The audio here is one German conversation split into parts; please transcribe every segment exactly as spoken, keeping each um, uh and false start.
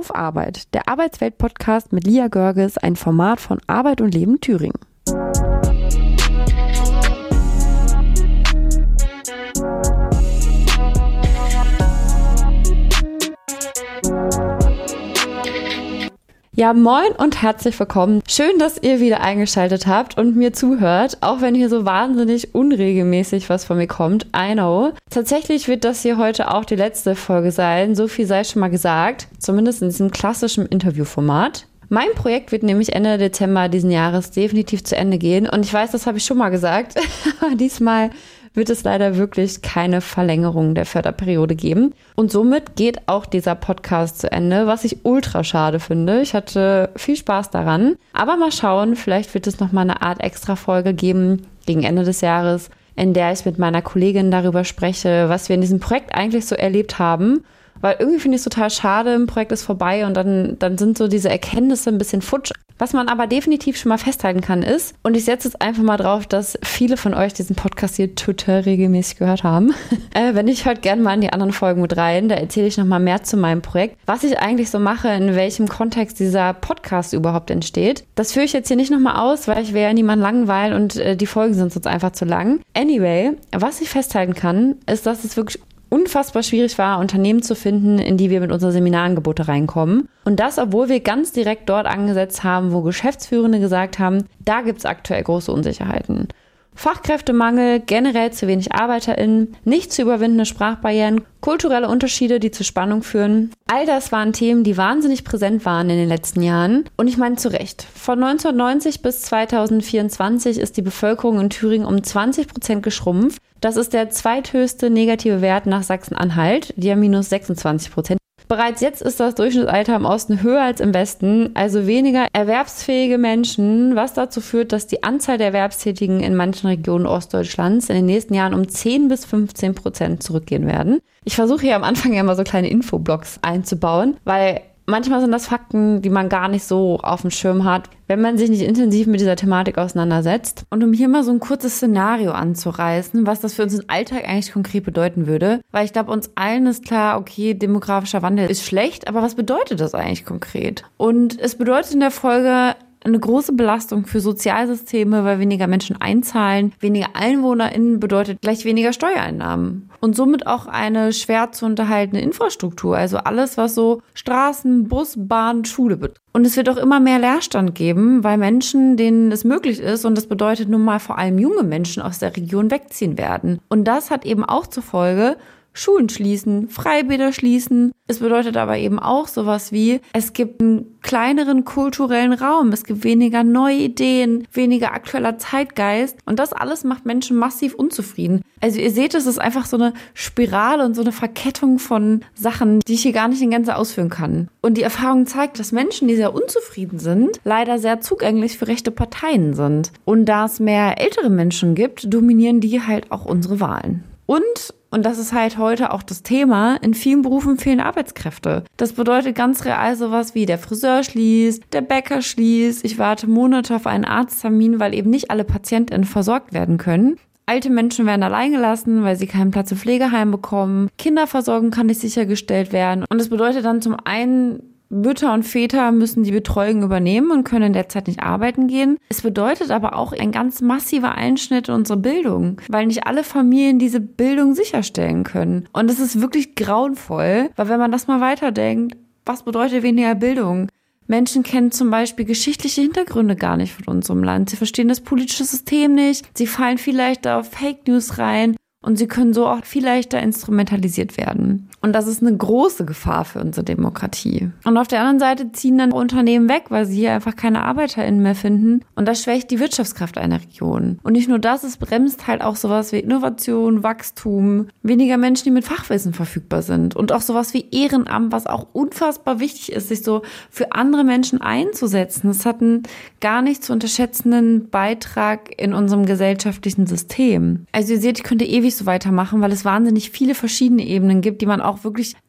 Auf Arbeit, der Arbeitswelt-Podcast mit Lia Görges, ein Format von Arbeit und Leben Thüringen. Ja, moin und herzlich willkommen. Schön, dass ihr wieder eingeschaltet habt und mir zuhört, auch wenn hier so wahnsinnig unregelmäßig was von mir kommt. I know. Tatsächlich wird das hier heute auch die letzte Folge sein, so viel sei schon mal gesagt, zumindest in diesem klassischen Interviewformat. Mein Projekt wird nämlich Ende Dezember diesen Jahres definitiv zu Ende gehen und ich weiß, das habe ich schon mal gesagt, aber diesmal wird es leider wirklich keine Verlängerung der Förderperiode geben. Und somit geht auch dieser Podcast zu Ende, was ich ultra schade finde. Ich hatte viel Spaß daran. Aber mal schauen, vielleicht wird es nochmal eine Art Extra-Folge geben gegen Ende des Jahres, in der ich mit meiner Kollegin darüber spreche, was wir in diesem Projekt eigentlich so erlebt haben. Weil irgendwie finde ich es total schade, ein Projekt ist vorbei und dann, dann sind so diese Erkenntnisse ein bisschen futsch. Was man aber definitiv schon mal festhalten kann ist, und ich setze jetzt einfach mal drauf, dass viele von euch diesen Podcast hier total regelmäßig gehört haben. äh, wenn ich hört gerne mal in die anderen Folgen mit rein, da erzähle ich nochmal mehr zu meinem Projekt, was ich eigentlich so mache, in welchem Kontext dieser Podcast überhaupt entsteht. Das führe ich jetzt hier nicht nochmal aus, weil ich will ja niemanden langweilen und äh, die Folgen sind sonst einfach zu lang. Anyway, was ich festhalten kann, ist, dass es wirklich unfassbar schwierig war, Unternehmen zu finden, in die wir mit unseren Seminarangebote reinkommen. Und das, obwohl wir ganz direkt dort angesetzt haben, wo Geschäftsführende gesagt haben, da gibt es aktuell große Unsicherheiten. Fachkräftemangel, generell zu wenig ArbeiterInnen, nicht zu überwindende Sprachbarrieren, kulturelle Unterschiede, die zu Spannung führen. All das waren Themen, die wahnsinnig präsent waren in den letzten Jahren. Und ich meine zu Recht, von neunzehnhundertneunzig bis zweitausendvierundzwanzig ist die Bevölkerung in Thüringen um zwanzig Prozent geschrumpft. Das ist der zweithöchste negative Wert nach Sachsen-Anhalt, die haben minus sechsundzwanzig Prozent. Bereits jetzt ist das Durchschnittsalter im Osten höher als im Westen, also weniger erwerbsfähige Menschen, was dazu führt, dass die Anzahl der Erwerbstätigen in manchen Regionen Ostdeutschlands in den nächsten Jahren um zehn bis fünfzehn Prozent zurückgehen werden. Ich versuche hier am Anfang ja mal so kleine Infoblocks einzubauen, weil manchmal sind das Fakten, die man gar nicht so auf dem Schirm hat, wenn man sich nicht intensiv mit dieser Thematik auseinandersetzt. Und um hier mal so ein kurzes Szenario anzureißen, was das für uns im Alltag eigentlich konkret bedeuten würde, weil ich glaube, uns allen ist klar, okay, demografischer Wandel ist schlecht, aber was bedeutet das eigentlich konkret? Und es bedeutet in der Folge eine große Belastung für Sozialsysteme, weil weniger Menschen einzahlen. Weniger EinwohnerInnen bedeutet gleich weniger Steuereinnahmen. Und somit auch eine schwer zu unterhaltende Infrastruktur. Also alles, was so Straßen, Bus, Bahn, Schule betrifft. Und es wird auch immer mehr Leerstand geben, weil Menschen, denen es möglich ist, und das bedeutet nun mal vor allem junge Menschen aus der Region wegziehen werden. Und das hat eben auch zur Folge, Schulen schließen, Freibäder schließen. Es bedeutet aber eben auch sowas wie, es gibt einen kleineren kulturellen Raum, es gibt weniger neue Ideen, weniger aktueller Zeitgeist und das alles macht Menschen massiv unzufrieden. Also ihr seht, es ist einfach so eine Spirale und so eine Verkettung von Sachen, die ich hier gar nicht in Gänze ausführen kann. Und die Erfahrung zeigt, dass Menschen, die sehr unzufrieden sind, leider sehr zugänglich für rechte Parteien sind. Und da es mehr ältere Menschen gibt, dominieren die halt auch unsere Wahlen. Und Und das ist halt heute auch das Thema, in vielen Berufen fehlen Arbeitskräfte. Das bedeutet ganz real sowas wie der Friseur schließt, der Bäcker schließt, ich warte Monate auf einen Arzttermin, weil eben nicht alle PatientInnen versorgt werden können. Alte Menschen werden allein gelassen, weil sie keinen Platz im Pflegeheim bekommen. Kinderversorgung kann nicht sichergestellt werden. Und das bedeutet dann zum einen, Mütter und Väter müssen die Betreuung übernehmen und können in der Zeit nicht arbeiten gehen. Es bedeutet aber auch ein ganz massiver Einschnitt in unsere Bildung, weil nicht alle Familien diese Bildung sicherstellen können. Und es ist wirklich grauenvoll, weil wenn man das mal weiterdenkt, was bedeutet weniger Bildung? Menschen kennen zum Beispiel geschichtliche Hintergründe gar nicht von unserem Land. Sie verstehen das politische System nicht. Sie fallen vielleicht auf Fake News rein. Und sie können so auch viel leichter instrumentalisiert werden. Und das ist eine große Gefahr für unsere Demokratie. Und auf der anderen Seite ziehen dann Unternehmen weg, weil sie hier einfach keine ArbeiterInnen mehr finden. Und das schwächt die Wirtschaftskraft einer Region. Und nicht nur das, es bremst halt auch sowas wie Innovation, Wachstum, weniger Menschen, die mit Fachwissen verfügbar sind. Und auch sowas wie Ehrenamt, was auch unfassbar wichtig ist, sich so für andere Menschen einzusetzen. Das hat einen gar nicht zu unterschätzenden Beitrag in unserem gesellschaftlichen System. Also ihr seht, ich könnte ewig so weitermachen, weil es wahnsinnig viele verschiedene Ebenen gibt, die man auch wirklich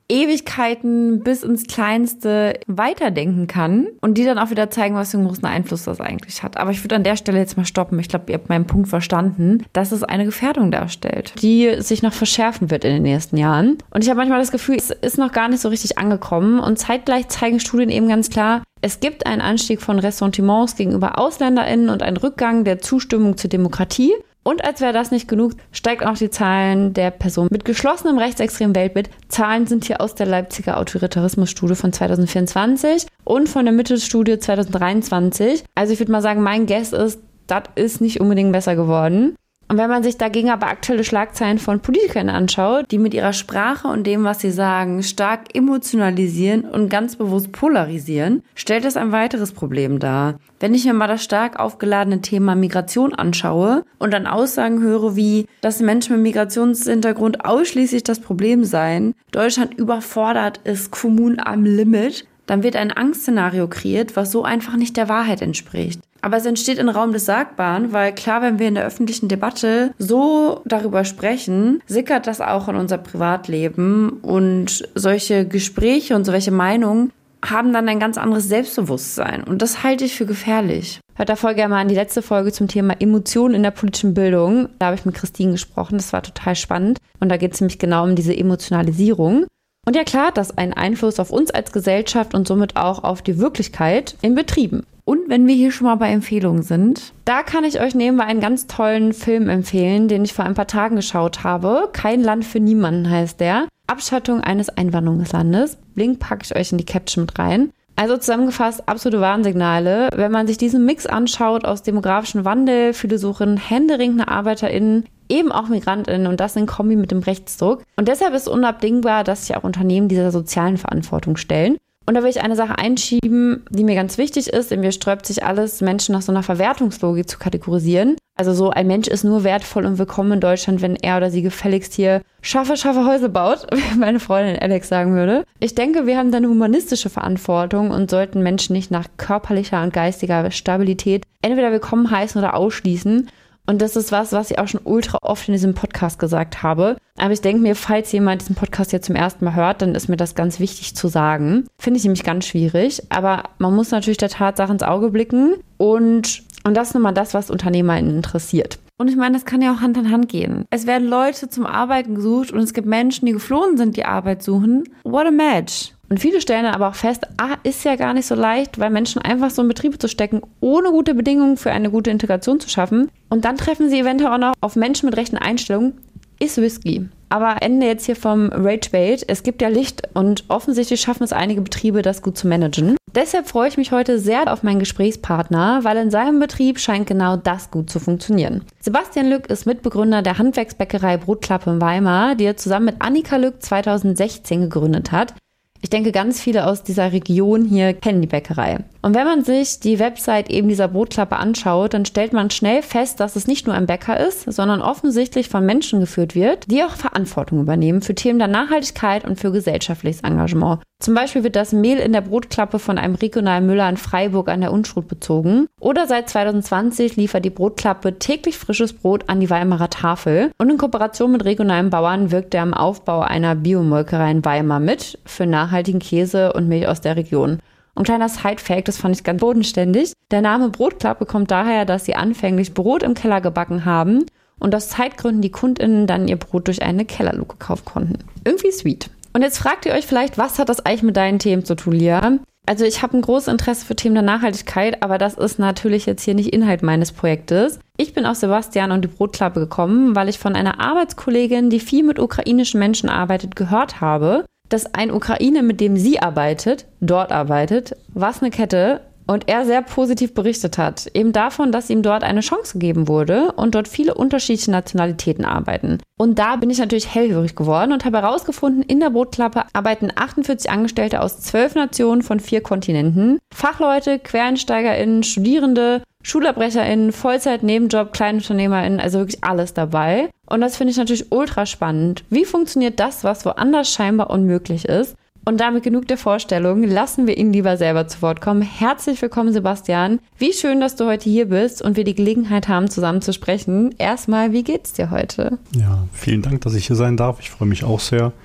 Ewigkeiten bis ins Kleinste weiterdenken kann und die dann auch wieder zeigen, was für einen großen Einfluss das eigentlich hat. Aber ich würde an der Stelle jetzt mal stoppen. Ich glaube, ihr habt meinen Punkt verstanden, dass es eine Gefährdung darstellt, die sich noch verschärfen wird in den nächsten Jahren. Und ich habe manchmal das Gefühl, es ist noch gar nicht so richtig angekommen und zeitgleich zeigen Studien eben ganz klar, es gibt einen Anstieg von Ressentiments gegenüber AusländerInnen und einen Rückgang der Zustimmung zur Demokratie. Und als wäre das nicht genug, steigt auch die Zahlen der Personen mit geschlossenem rechtsextremen Weltbild. Zahlen sind hier aus der Leipziger Autoritarismus-Studie von zwanzig vierundzwanzig und von der Mitte-Studie zwanzig dreiundzwanzig. Also ich würde mal sagen, mein Guess ist, das ist nicht unbedingt besser geworden. Und wenn man sich dagegen aber aktuelle Schlagzeilen von Politikern anschaut, die mit ihrer Sprache und dem, was sie sagen, stark emotionalisieren und ganz bewusst polarisieren, stellt das ein weiteres Problem dar. Wenn ich mir mal das stark aufgeladene Thema Migration anschaue und dann Aussagen höre wie, dass Menschen mit Migrationshintergrund ausschließlich das Problem seien, Deutschland überfordert ist, Kommunen am Limit, dann wird ein Angstszenario kreiert, was so einfach nicht der Wahrheit entspricht. Aber es entsteht im Raum des Sagbaren, weil klar, wenn wir in der öffentlichen Debatte so darüber sprechen, sickert das auch in unser Privatleben und solche Gespräche und solche Meinungen haben dann ein ganz anderes Selbstbewusstsein und das halte ich für gefährlich. Hört da voll gerne mal an die letzte Folge zum Thema Emotionen in der politischen Bildung. Da habe ich mit Christine gesprochen, das war total spannend und da geht es nämlich genau um diese Emotionalisierung. Und ja klar, das hat einen Einfluss auf uns als Gesellschaft und somit auch auf die Wirklichkeit in Betrieben. Und wenn wir hier schon mal bei Empfehlungen sind, da kann ich euch nebenbei einen ganz tollen Film empfehlen, den ich vor ein paar Tagen geschaut habe. Kein Land für niemanden heißt der. Abschottung eines Einwanderungslandes. Link packe ich euch in die Caption mit rein. Also zusammengefasst, absolute Warnsignale. Wenn man sich diesen Mix anschaut aus demografischen Wandel, viele suchen händeringend nach ArbeiterInnen, eben auch MigrantInnen und das in Kombi mit dem Rechtsdruck. Und deshalb ist unabdingbar, dass sich auch Unternehmen dieser sozialen Verantwortung stellen. Und da will ich eine Sache einschieben, die mir ganz wichtig ist. In mir sträubt sich alles, Menschen nach so einer Verwertungslogik zu kategorisieren. Also so, ein Mensch ist nur wertvoll und willkommen in Deutschland, wenn er oder sie gefälligst hier scharfe, scharfe Häuser baut, wie meine Freundin Alex sagen würde. Ich denke, wir haben da eine humanistische Verantwortung und sollten Menschen nicht nach körperlicher und geistiger Stabilität entweder willkommen heißen oder ausschließen. Und das ist was, was ich auch schon ultra oft in diesem Podcast gesagt habe. Aber ich denke mir, falls jemand diesen Podcast jetzt zum ersten Mal hört, dann ist mir das ganz wichtig zu sagen. Finde ich nämlich ganz schwierig. Aber man muss natürlich der Tatsache ins Auge blicken. Und, und das ist nun mal das, was UnternehmerInnen interessiert. Und ich meine, das kann ja auch Hand in Hand gehen. Es werden Leute zum Arbeiten gesucht und es gibt Menschen, die geflohen sind, die Arbeit suchen. What a match. Und viele stellen dann aber auch fest, ah, ist ja gar nicht so leicht, weil Menschen einfach so in Betriebe zu stecken, ohne gute Bedingungen für eine gute Integration zu schaffen. Und dann treffen sie eventuell auch noch auf Menschen mit rechten Einstellungen. Ist risky. Aber Ende jetzt hier vom Rage-Bait. Es gibt ja Licht und offensichtlich schaffen es einige Betriebe, das gut zu managen. Deshalb freue ich mich heute sehr auf meinen Gesprächspartner, weil in seinem Betrieb scheint genau das gut zu funktionieren. Sebastian Lück ist Mitbegründer der Handwerksbäckerei Brotklappe in Weimar, die er zusammen mit Annika Lück zwanzig sechzehn gegründet hat. Ich denke, ganz viele aus dieser Region hier kennen die Bäckerei. Und wenn man sich die Website eben dieser Brotklappe anschaut, dann stellt man schnell fest, dass es nicht nur ein Bäcker ist, sondern offensichtlich von Menschen geführt wird, die auch Verantwortung übernehmen für Themen der Nachhaltigkeit und für gesellschaftliches Engagement. Zum Beispiel wird das Mehl in der Brotklappe von einem regionalen Müller in Freiburg an der Unstrut bezogen. Oder seit zwanzig zwanzig liefert die Brotklappe täglich frisches Brot an die Weimarer Tafel. Und in Kooperation mit regionalen Bauern wirkt er am Aufbau einer Biomolkerei in Weimar mit für nachhaltigen Käse und Milch aus der Region. Ein kleiner Side-Fact, das fand ich ganz bodenständig. Der Name Brotklappe kommt daher, dass sie anfänglich Brot im Keller gebacken haben und aus Zeitgründen die KundInnen dann ihr Brot durch eine Kellerluke kaufen konnten. Irgendwie sweet. Und jetzt fragt ihr euch vielleicht, was hat das eigentlich mit deinen Themen zu tun, Lia? Also ich habe ein großes Interesse für Themen der Nachhaltigkeit, aber das ist natürlich jetzt hier nicht Inhalt meines Projektes. Ich bin auf Sebastian und die Brotklappe gekommen, weil ich von einer Arbeitskollegin, die viel mit ukrainischen Menschen arbeitet, gehört habe, dass ein Ukrainer, mit dem sie arbeitet, dort arbeitet, was eine Kette, und er sehr positiv berichtet hat, eben davon, dass ihm dort eine Chance gegeben wurde und dort viele unterschiedliche Nationalitäten arbeiten. Und da bin ich natürlich hellhörig geworden und habe herausgefunden, in der Brotklappe arbeiten achtundvierzig Angestellte aus zwölf Nationen von vier Kontinenten. Fachleute, QuereinsteigerInnen, Studierende, SchulabbrecherInnen, Vollzeit, Nebenjob, KleinunternehmerInnen, also wirklich alles dabei. Und das finde ich natürlich ultra spannend. Wie funktioniert das, was woanders scheinbar unmöglich ist? Und damit genug der Vorstellung, lassen wir ihn lieber selber zu Wort kommen. Herzlich willkommen, Sebastian. Wie schön, dass du heute hier bist und wir die Gelegenheit haben, zusammen zu sprechen. Erstmal, wie geht's dir heute? Ja, vielen Dank, dass ich hier sein darf. Ich freue mich auch sehr.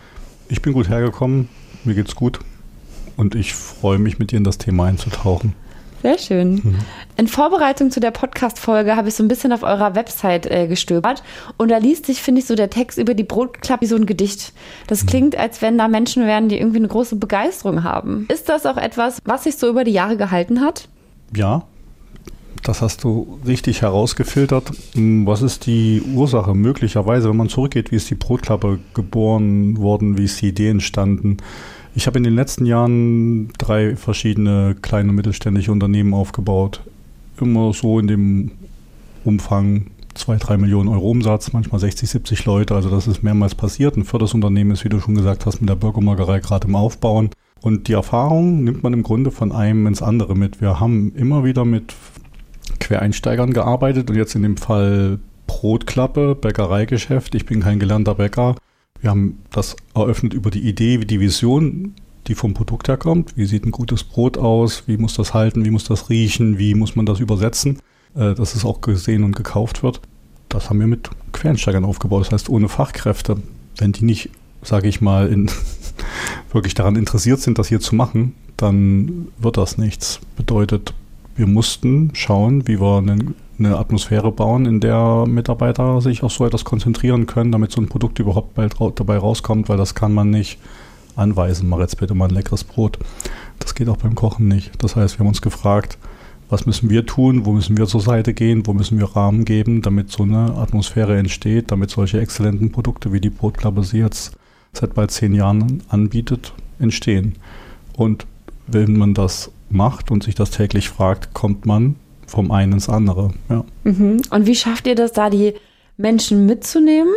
Ich bin gut hergekommen, mir geht's gut und ich freue mich, mit dir in das Thema einzutauchen. Sehr schön. Mhm. In Vorbereitung zu der Podcast-Folge habe ich so ein bisschen auf eurer Website äh, gestöbert und da liest sich, finde ich, so der Text über die Brotklappe wie so ein Gedicht. Das klingt, als wenn da Menschen wären, die irgendwie eine große Begeisterung haben. Ist das auch etwas, was sich so über die Jahre gehalten hat? Ja, das hast du richtig herausgefiltert. Was ist die Ursache? Möglicherweise, wenn man zurückgeht, wie ist die Brotklappe geboren worden, wie ist die Idee entstanden? Ich habe in den letzten Jahren drei verschiedene kleine und mittelständische Unternehmen aufgebaut. Immer so in dem Umfang zwei, drei Millionen Euro Umsatz, manchmal sechzig, siebzig Leute. Also das ist mehrmals passiert. Ein viertes Unternehmen ist, wie du schon gesagt hast, mit der Bürgermolkerei gerade im Aufbauen. Und die Erfahrung nimmt man im Grunde von einem ins andere mit. Wir haben immer wieder mit Quereinsteigern gearbeitet und jetzt in dem Fall Brotklappe, Bäckereigeschäft. Ich bin kein gelernter Bäcker. Wir haben das eröffnet über die Idee, wie die Vision, die vom Produkt herkommt. Wie sieht ein gutes Brot aus? Wie muss das halten? Wie muss das riechen? Wie muss man das übersetzen? Äh, dass es auch gesehen und gekauft wird. Das haben wir mit Quereinsteigern aufgebaut. Das heißt, ohne Fachkräfte, wenn die nicht, sage ich mal, in, wirklich daran interessiert sind, das hier zu machen, dann wird das nichts. Bedeutet, wir mussten schauen, wie wir einen eine Atmosphäre bauen, in der Mitarbeiter sich auf so etwas konzentrieren können, damit so ein Produkt überhaupt bald ra- dabei rauskommt, weil das kann man nicht anweisen. Mach jetzt bitte mal ein leckeres Brot. Das geht auch beim Kochen nicht. Das heißt, wir haben uns gefragt, was müssen wir tun, wo müssen wir zur Seite gehen, wo müssen wir Rahmen geben, damit so eine Atmosphäre entsteht, damit solche exzellenten Produkte, wie die Brotklappe sie jetzt seit bald zehn Jahren anbietet, entstehen. Und wenn man das macht und sich das täglich fragt, kommt man vom einen ins andere. Ja. Mhm. Und wie schafft ihr das, da die Menschen mitzunehmen?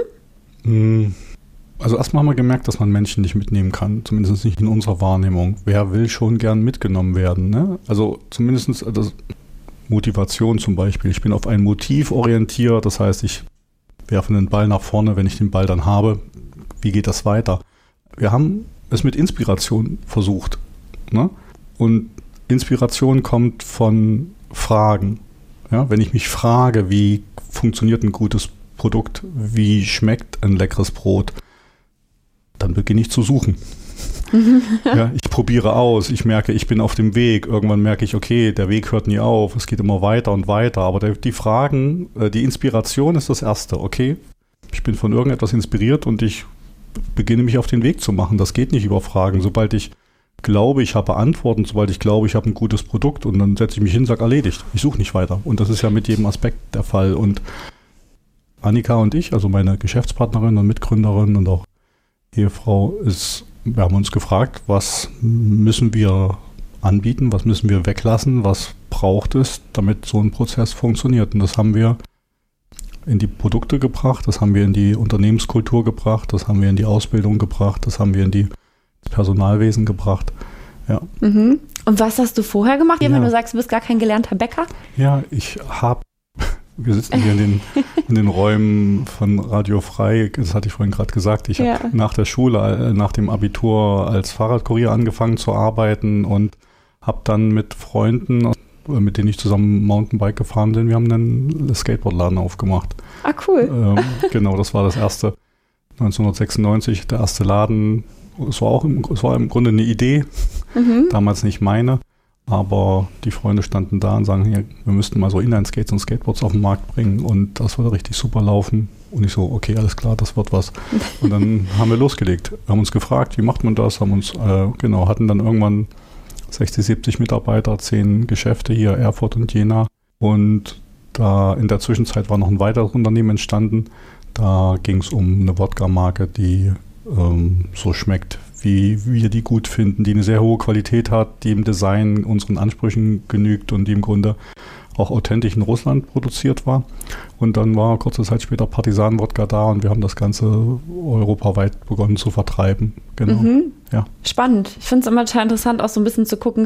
Also erstmal haben wir gemerkt, dass man Menschen nicht mitnehmen kann, zumindest nicht in unserer Wahrnehmung. Wer will schon gern mitgenommen werden? Ne? Also zumindest also Motivation zum Beispiel. Ich bin auf ein Motiv orientiert, das heißt, ich werfe einen Ball nach vorne, wenn ich den Ball dann habe. Wie geht das weiter? Wir haben es mit Inspiration versucht. Ne? Und Inspiration kommt von Fragen. Ja, wenn ich mich frage, wie funktioniert ein gutes Produkt, wie schmeckt ein leckeres Brot, dann beginne ich zu suchen. Ja, ich probiere aus, ich merke, ich bin auf dem Weg. Irgendwann merke ich, okay, der Weg hört nie auf, es geht immer weiter und weiter. Aber der, die Fragen, die Inspiration ist das Erste. Okay, ich bin von irgendetwas inspiriert und ich beginne mich auf den Weg zu machen. Das geht nicht über Fragen. Sobald ich glaube, ich habe Antworten, sobald ich glaube, ich habe ein gutes Produkt und dann setze ich mich hin und sage, erledigt. Ich suche nicht weiter. Und das ist ja mit jedem Aspekt der Fall. Und Annika und ich, also meine Geschäftspartnerin und Mitgründerin und auch Ehefrau, ist, wir haben uns gefragt, was müssen wir anbieten, was müssen wir weglassen, was braucht es, damit so ein Prozess funktioniert. Und das haben wir in die Produkte gebracht, das haben wir in die Unternehmenskultur gebracht, das haben wir in die Ausbildung gebracht, das haben wir in die Personalwesen gebracht. Ja. Mhm. Und was hast du vorher gemacht, ja. wenn du sagst, du bist gar kein gelernter Bäcker? Ja, ich habe, wir sitzen hier in den, in den Räumen von Radio Frei, das hatte ich vorhin gerade gesagt, ich ja. habe nach der Schule, nach dem Abitur als Fahrradkurier angefangen zu arbeiten und habe dann mit Freunden, mit denen ich zusammen Mountainbike gefahren bin, wir haben einen Skateboardladen aufgemacht. Ah, cool. Ähm, genau, das war das erste, neunzehnhundertsechsundneunzig, der erste Laden. Es war auch im, es war im Grunde eine Idee, mhm. damals nicht meine, aber die Freunde standen da und sagen, hier, wir müssten mal so Inline-Skates und Skateboards auf den Markt bringen und das würde richtig super laufen. Und ich so, okay, alles klar, das wird was. Und dann haben wir losgelegt. Wir haben uns gefragt, wie macht man das? Haben uns, äh, genau, hatten dann irgendwann sechzig, siebzig Mitarbeiter, zehn Geschäfte hier, Erfurt und Jena. Und da in der Zwischenzeit war noch ein weiteres Unternehmen entstanden. Da ging es um eine Wodka-Marke, die ähm, so schmeckt, wie wir die gut finden, die eine sehr hohe Qualität hat, die im Design unseren Ansprüchen genügt und die im Grunde auch authentisch in Russland produziert war. Und dann war kurze Zeit später Partisan-Wodka da und wir haben das Ganze europaweit begonnen zu vertreiben. Genau. Mhm. Ja. Spannend. Ich finde es immer total interessant, auch so ein bisschen zu gucken,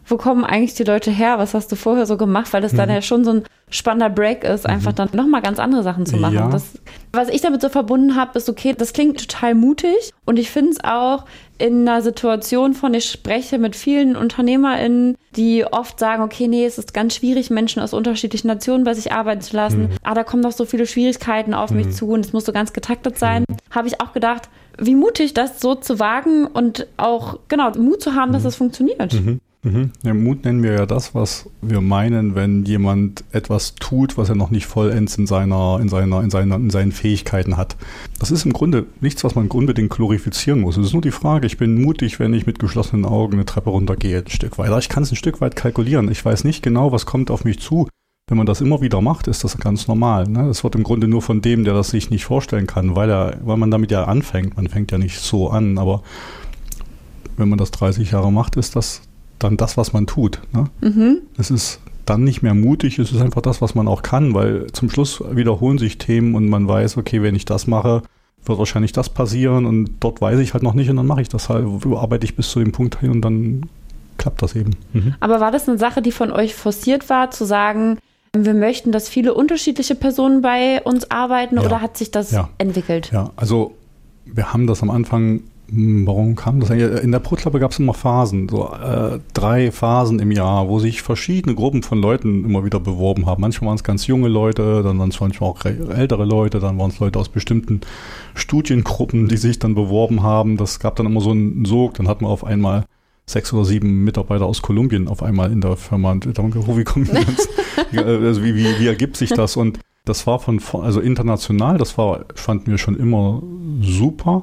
wo kommen eigentlich die Leute her? Was hast du vorher so gemacht? Weil das mhm. dann ja schon so ein spannender Break ist, einfach mhm. dann nochmal ganz andere Sachen zu machen. Ja. Das, was ich damit so verbunden habe, ist okay, das klingt total mutig und ich finde es auch in einer Situation von, ich spreche mit vielen UnternehmerInnen, die oft sagen, okay, nee, es ist ganz schwierig, Menschen aus unterschiedlichen Nationen bei sich arbeiten zu lassen. Mhm. Ah, da kommen noch so viele Schwierigkeiten auf mhm. mich zu und es muss so ganz getaktet sein. Mhm. Habe ich auch gedacht, wie mutig, das so zu wagen und auch, genau, Mut zu haben, mhm. dass es funktioniert. Mhm. Mhm. Ja, Mut nennen wir ja das, was wir meinen, wenn jemand etwas tut, was er noch nicht vollends in seiner, in seiner, in seiner, in seinen Fähigkeiten hat. Das ist im Grunde nichts, was man unbedingt glorifizieren muss. Es ist nur die Frage, ich bin mutig, wenn ich mit geschlossenen Augen eine Treppe runtergehe, ein Stück weit. Ich kann es ein Stück weit kalkulieren. Ich weiß nicht genau, was kommt auf mich zu. Wenn man das immer wieder macht, ist das ganz normal. Ne? Das wird im Grunde nur von dem, der das sich nicht vorstellen kann, weil er, weil man damit ja anfängt. Man fängt ja nicht so an, aber wenn man das dreißig Jahre macht, ist das dann das, was man tut. Ne? Mhm. Es ist dann nicht mehr mutig, es ist einfach das, was man auch kann, weil zum Schluss wiederholen sich Themen und man weiß, okay, wenn ich das mache, wird wahrscheinlich das passieren und dort weiß ich halt noch nicht und dann mache ich das halt, arbeite ich bis zu dem Punkt hin und dann klappt das eben. Mhm. Aber war das eine Sache, die von euch forciert war, zu sagen, wir möchten, dass viele unterschiedliche Personen bei uns arbeiten, ja. oder hat sich das ja. entwickelt? Ja, also wir haben das am Anfang, warum kam das eigentlich? In der Brotklappe gab es immer Phasen, so äh, drei Phasen im Jahr, wo sich verschiedene Gruppen von Leuten immer wieder beworben haben. Manchmal waren es ganz junge Leute, dann waren es manchmal auch ältere Leute, dann waren es Leute aus bestimmten Studiengruppen, die sich dann beworben haben. Das gab dann immer so einen Sog, dann hat man auf einmal sechs oder sieben Mitarbeiter aus Kolumbien auf einmal in der Firma. Und ich dachte, wie kommt das? Also wie, wie, wie ergibt sich das? Und das war von, also international, das war, fanden wir schon immer super.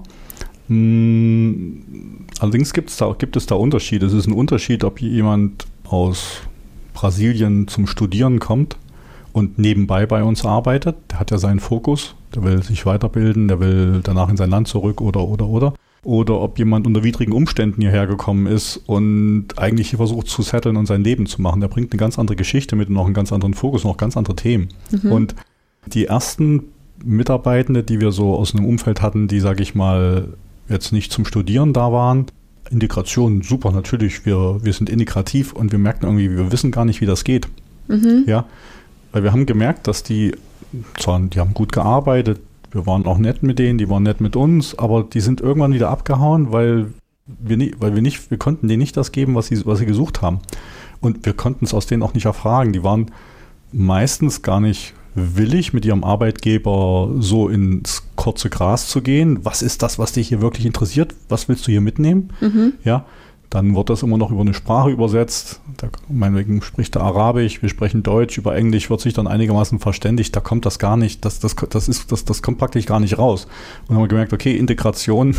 Allerdings gibt's da, gibt es da Unterschiede. Es ist ein Unterschied, ob jemand aus Brasilien zum Studieren kommt und nebenbei bei uns arbeitet. Der hat ja seinen Fokus, der will sich weiterbilden, der will danach in sein Land zurück oder, oder, oder. Oder ob jemand unter widrigen Umständen hierher gekommen ist und eigentlich hier versucht zu setteln und sein Leben zu machen. Der bringt eine ganz andere Geschichte mit und noch einen ganz anderen Fokus, noch ganz andere Themen. Mhm. Und die ersten Mitarbeitende, die wir so aus einem Umfeld hatten, die, sage ich mal, jetzt nicht zum Studieren da waren, Integration, super, natürlich, wir, wir sind integrativ und wir merken irgendwie, wir wissen gar nicht, wie das geht. Mhm. Ja, weil wir haben gemerkt, dass die, zwar, die haben gut gearbeitet, wir waren auch nett mit denen, die waren nett mit uns, aber die sind irgendwann wieder abgehauen, weil wir nicht, weil wir nicht, wir konnten denen nicht das geben, was sie, was sie gesucht haben. Und wir konnten es aus denen auch nicht erfragen. Die waren meistens gar nicht willig, mit ihrem Arbeitgeber so ins kurze Gras zu gehen. Was ist das, was dich hier wirklich interessiert? Was willst du hier mitnehmen? Mhm. Ja, dann wird das immer noch über eine Sprache übersetzt. Da, meinetwegen spricht er Arabisch, wir sprechen Deutsch, über Englisch wird sich dann einigermaßen verständigt. Da kommt das gar nicht, das, das, das, ist, das, das kommt praktisch gar nicht raus. Und dann haben wir gemerkt, okay, Integration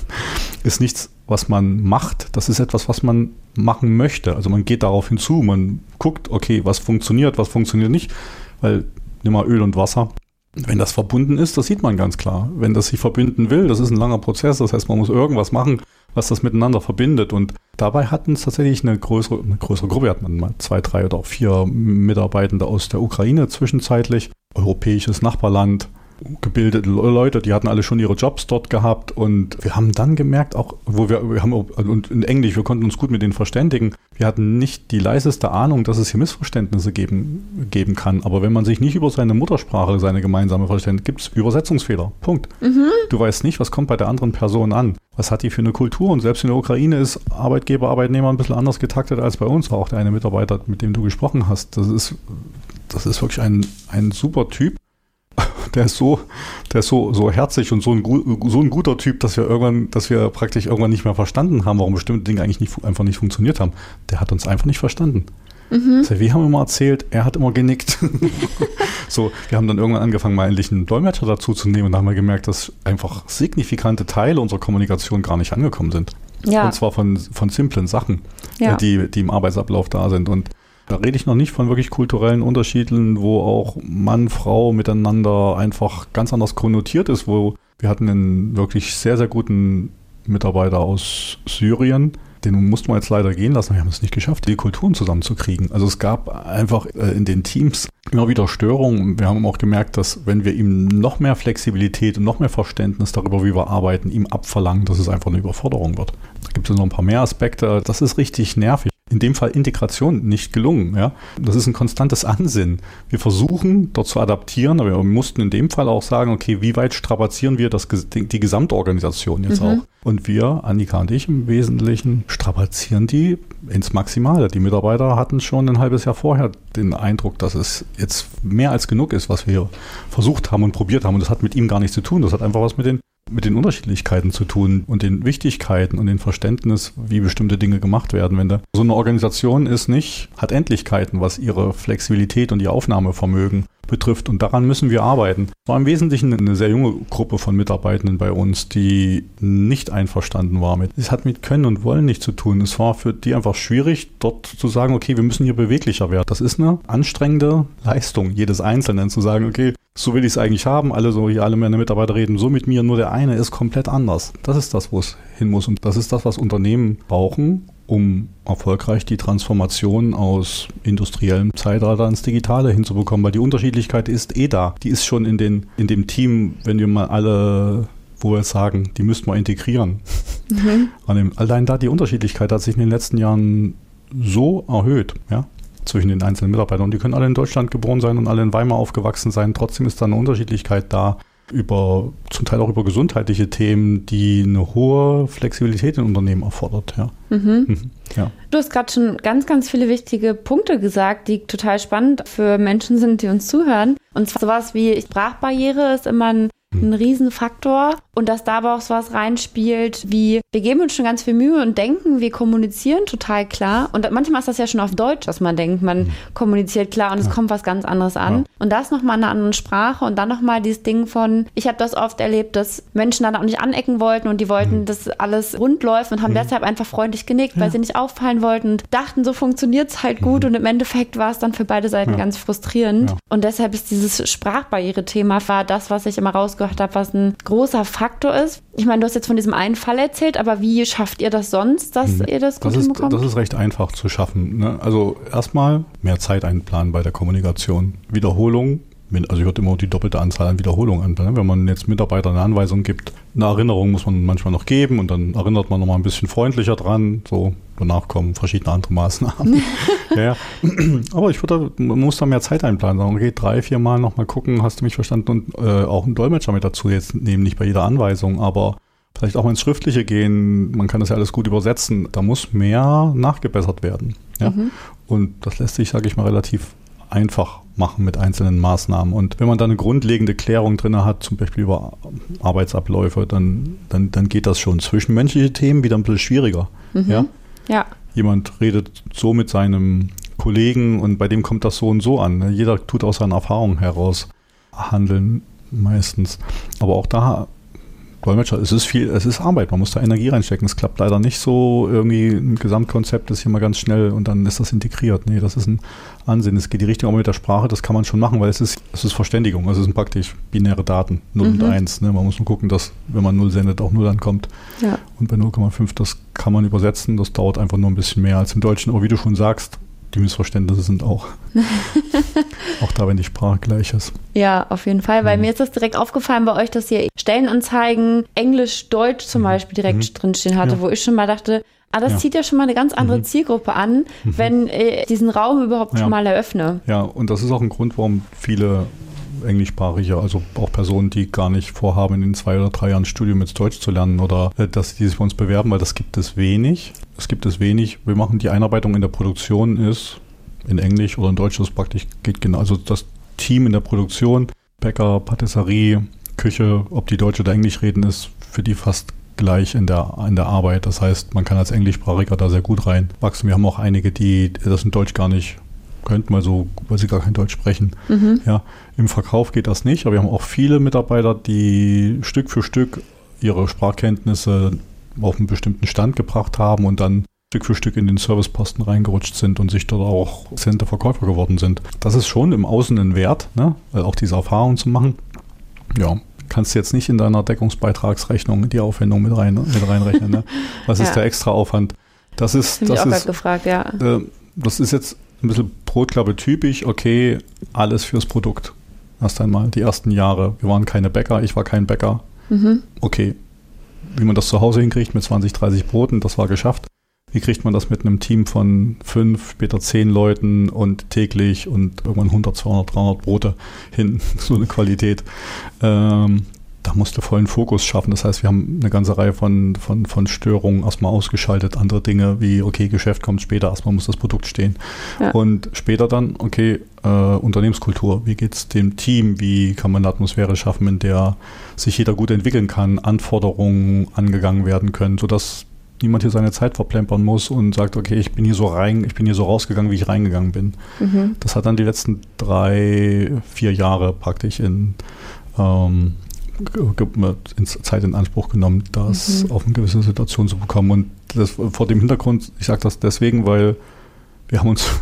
ist nichts, was man macht. Das ist etwas, was man machen möchte. Also man geht darauf hinzu, man guckt, okay, was funktioniert, was funktioniert nicht. Weil, nimm mal Öl und Wasser. Wenn das verbunden ist, das sieht man ganz klar. Wenn das sich verbinden will, das ist ein langer Prozess. Das heißt, man muss irgendwas machen, was das miteinander verbindet. Und dabei hatten es tatsächlich eine größere, eine größere Gruppe. Wir hatten mal zwei, drei oder auch vier Mitarbeitende aus der Ukraine zwischenzeitlich. Europäisches Nachbarland, gebildete Leute, die hatten alle schon ihre Jobs dort gehabt. Und wir haben dann gemerkt, auch, wo wir, wir haben, und in Englisch, wir konnten uns gut mit denen verständigen. Wir hatten nicht die leiseste Ahnung, dass es hier Missverständnisse geben, geben kann. Aber wenn man sich nicht über seine Muttersprache, seine gemeinsame verständigt, gibt es Übersetzungsfehler. Punkt. Mhm. Du weißt nicht, was kommt bei der anderen Person an. Was hat die für eine Kultur? Und selbst in der Ukraine ist Arbeitgeber, Arbeitnehmer ein bisschen anders getaktet als bei uns. Auch der eine Mitarbeiter, mit dem du gesprochen hast. Das ist, das ist wirklich ein, ein super Typ. Der ist so, der ist so, so herzig und so ein, so ein guter Typ, dass wir irgendwann, dass wir praktisch irgendwann nicht mehr verstanden haben, warum bestimmte Dinge eigentlich nicht, einfach nicht funktioniert haben. Der hat uns einfach nicht verstanden. Mhm. Also wir haben immer erzählt, er hat immer genickt. So, wir haben dann irgendwann angefangen, mal endlich einen Dolmetscher dazu zu nehmen und da haben wir gemerkt, dass einfach signifikante Teile unserer Kommunikation gar nicht angekommen sind. Ja. Und zwar von, von simplen Sachen, ja. die, die im Arbeitsablauf da sind. Und da rede ich noch nicht von wirklich kulturellen Unterschieden, wo auch Mann, Frau miteinander einfach ganz anders konnotiert ist, wo wir hatten einen wirklich sehr, sehr guten Mitarbeiter aus Syrien, den mussten wir jetzt leider gehen lassen, wir haben es nicht geschafft, die Kulturen zusammenzukriegen. Also es gab einfach in den Teams immer wieder Störungen. Wir haben auch gemerkt, dass wenn wir ihm noch mehr Flexibilität und noch mehr Verständnis darüber, wie wir arbeiten, ihm abverlangen, dass es einfach eine Überforderung wird. Da gibt es noch ein paar mehr Aspekte. Das ist richtig nervig. in dem Fall Integration nicht gelungen. Ja? Das ist ein konstantes Ansinnen. Wir versuchen dort zu adaptieren, aber wir mussten in dem Fall auch sagen, okay, wie weit strapazieren wir das, die Gesamtorganisation jetzt mhm. auch? Und wir, Annika und ich im Wesentlichen, strapazieren die ins Maximale. Die Mitarbeiter hatten schon ein halbes Jahr vorher den Eindruck, dass es jetzt mehr als genug ist, was wir hier versucht haben und probiert haben. Und das hat mit ihm gar nichts zu tun. Das hat einfach was mit den mit den Unterschiedlichkeiten zu tun und den Wichtigkeiten und dem Verständnis, wie bestimmte Dinge gemacht werden. Wenn da so eine Organisation ist nicht, hat Endlichkeiten, was ihre Flexibilität und ihr Aufnahmevermögen betrifft. Und daran müssen wir arbeiten. Es war im Wesentlichen eine sehr junge Gruppe von Mitarbeitenden bei uns, die nicht einverstanden war mit. Es hat mit Können und Wollen nichts zu tun. Es war für die einfach schwierig, dort zu sagen, okay, wir müssen hier beweglicher werden. Das ist eine anstrengende Leistung jedes Einzelnen, zu sagen, okay, so will ich es eigentlich haben. Alle so, hier alle meine Mitarbeiter reden so mit mir, nur der eine ist komplett anders. Das ist das, wo es hin muss. Und das ist das, was Unternehmen brauchen, um erfolgreich die Transformation aus industriellem Zeitalter ins Digitale hinzubekommen. Weil die Unterschiedlichkeit ist eh da. Die ist schon in, den, in dem Team, wenn wir mal alle, wo wir jetzt sagen, die müssten wir integrieren. Mhm. An dem, allein da die Unterschiedlichkeit hat sich in den letzten Jahren so erhöht, ja, zwischen den einzelnen Mitarbeitern. Und die können alle in Deutschland geboren sein und alle in Weimar aufgewachsen sein. Trotzdem ist da eine Unterschiedlichkeit da, über zum Teil auch über gesundheitliche Themen, die eine hohe Flexibilität in Unternehmen erfordert. Ja. Mhm. Mhm. Ja. Du hast gerade schon ganz, ganz viele wichtige Punkte gesagt, die total spannend für Menschen sind, die uns zuhören. Und zwar sowas wie Sprachbarriere ist immer ein ein Riesenfaktor und dass da aber auch so was reinspielt, wie wir geben uns schon ganz viel Mühe und denken, wir kommunizieren total klar und manchmal ist das ja schon auf Deutsch, dass man denkt, man kommuniziert klar und es ja. kommt was ganz anderes an ja. und das nochmal in einer anderen Sprache und dann nochmal dieses Ding von, ich habe das oft erlebt, dass Menschen dann auch nicht anecken wollten und die wollten, mhm. dass alles rund läuft und haben mhm. deshalb einfach freundlich genickt, ja. weil sie nicht auffallen wollten und dachten, so funktioniert es halt gut mhm. und im Endeffekt war es dann für beide Seiten ja. ganz frustrierend ja. und deshalb ist dieses Sprachbarriere-Thema war das, was ich immer rausgehört habe, was ein großer Faktor ist. Ich meine, du hast jetzt von diesem einen Fall erzählt, aber wie schafft ihr das sonst, dass mhm. ihr das gut das ist, hinbekommt? Das ist recht einfach zu schaffen. Ne? Also erstmal mehr Zeit einplanen bei der Kommunikation. Wiederholung, also ich würde immer die doppelte Anzahl an Wiederholungen an. Wenn man jetzt Mitarbeitern eine Anweisung gibt, eine Erinnerung muss man manchmal noch geben und dann erinnert man nochmal ein bisschen freundlicher dran. So, danach kommen verschiedene andere Maßnahmen. ja, aber ich würde, man muss da mehr Zeit einplanen. Sagen, okay, drei, vier Mal nochmal gucken, hast du mich verstanden und äh, auch einen Dolmetscher mit dazu jetzt nehmen, nicht bei jeder Anweisung, aber vielleicht auch mal ins Schriftliche gehen. Man kann das ja alles gut übersetzen. Da muss mehr nachgebessert werden. Ja? Mhm. Und das lässt sich, sage ich mal, relativ einfach machen mit einzelnen Maßnahmen. Und wenn man da eine grundlegende Klärung drin hat, zum Beispiel über Arbeitsabläufe, dann, dann, dann geht das schon. Zwischenmenschliche Themen wieder ein bisschen schwieriger. Mhm. Ja? Ja. Jemand redet so mit seinem Kollegen und bei dem kommt das so und so an. Jeder tut aus seiner Erfahrung heraus handeln meistens. Aber auch da Dolmetscher, es ist viel, es ist Arbeit, man muss da Energie reinstecken. Es klappt leider nicht so, irgendwie ein Gesamtkonzept ist hier mal ganz schnell und dann ist das integriert. Nee, das ist ein Ansehen. Es geht die Richtung, aber mit der Sprache, das kann man schon machen, weil es ist, es ist Verständigung, es sind praktisch binäre Daten, null mhm. und eins. Ne? Man muss nur gucken, dass, wenn man null sendet, auch null ankommt. Ja. Und bei null Komma fünf, das kann man übersetzen, das dauert einfach nur ein bisschen mehr als im Deutschen. Aber wie du schon sagst, die Missverständnisse sind auch, auch da, wenn die Sprache gleich ist. Ja, auf jeden Fall, weil mhm. mir ist das direkt aufgefallen bei euch, dass ihr Stellenanzeigen Englisch, Deutsch zum mhm. Beispiel direkt mhm. drinstehen hatte, ja. wo ich schon mal dachte, ah, das ja. zieht ja schon mal eine ganz andere mhm. Zielgruppe an, mhm. wenn ich diesen Raum überhaupt ja. schon mal eröffne. Ja, und das ist auch ein Grund, warum viele Englischsprachige, also auch Personen, die gar nicht vorhaben, in zwei oder drei Jahren Studium jetzt Deutsch zu lernen oder dass die sich bei uns bewerben, weil das gibt es wenig. Es gibt es wenig. Wir machen die Einarbeitung in der Produktion ist in Englisch oder in Deutsch, das praktisch geht genau. Also das Team in der Produktion, Bäcker, Patisserie, Küche, ob die Deutsch oder Englisch reden, ist für die fast gleich in der, in der Arbeit. Das heißt, man kann als Englischsprachiger da sehr gut reinwachsen. Wir haben auch einige, die das in Deutsch gar nicht könnten, weil, so, weil sie gar kein Deutsch sprechen. Mhm. Ja, im Verkauf geht das nicht, aber wir haben auch viele Mitarbeiter, die Stück für Stück ihre Sprachkenntnisse auf einen bestimmten Stand gebracht haben und dann Stück für Stück in den Serviceposten reingerutscht sind und sich dort auch exzellente Verkäufer geworden sind. Das ist schon im Außen ein Wert, ne? Auch diese Erfahrung zu machen. Ja, kannst du jetzt nicht in deiner Deckungsbeitragsrechnung die Aufwendung mit, rein, mit reinrechnen. Ne? Was ja. ist der extra Aufwand? Das ist, das, das ich auch ist, gefragt, ja. Äh, das ist jetzt ein bisschen Brotklappe typisch. Okay, alles fürs Produkt. Erst einmal die ersten Jahre. Wir waren keine Bäcker, ich war kein Bäcker. Mhm. Okay, wie man das zu Hause hinkriegt mit zwanzig, dreißig Broten, das war geschafft. Wie kriegt man das mit einem Team von fünf, später zehn Leuten und täglich und irgendwann hundert, zweihundert, dreihundert Brote hin, so eine Qualität. Ähm, da musst du vollen Fokus schaffen. Das heißt, wir haben eine ganze Reihe von, von, von Störungen erstmal ausgeschaltet. Andere Dinge wie, okay, Geschäft kommt später, erstmal muss das Produkt stehen. Ja. Und später dann, okay, äh, Unternehmenskultur. Wie geht es dem Team? Wie kann man eine Atmosphäre schaffen, in der sich jeder gut entwickeln kann, Anforderungen angegangen werden können, sodass niemand hier seine Zeit verplempern muss und sagt, okay, ich bin hier so rein, ich bin hier so rausgegangen, wie ich reingegangen bin. Mhm. Das hat dann die letzten drei, vier Jahre praktisch in ähm, Zeit in Anspruch genommen, das mhm. auf eine gewisse Situation zu bekommen. Und das vor dem Hintergrund, ich sage das deswegen, weil wir haben uns,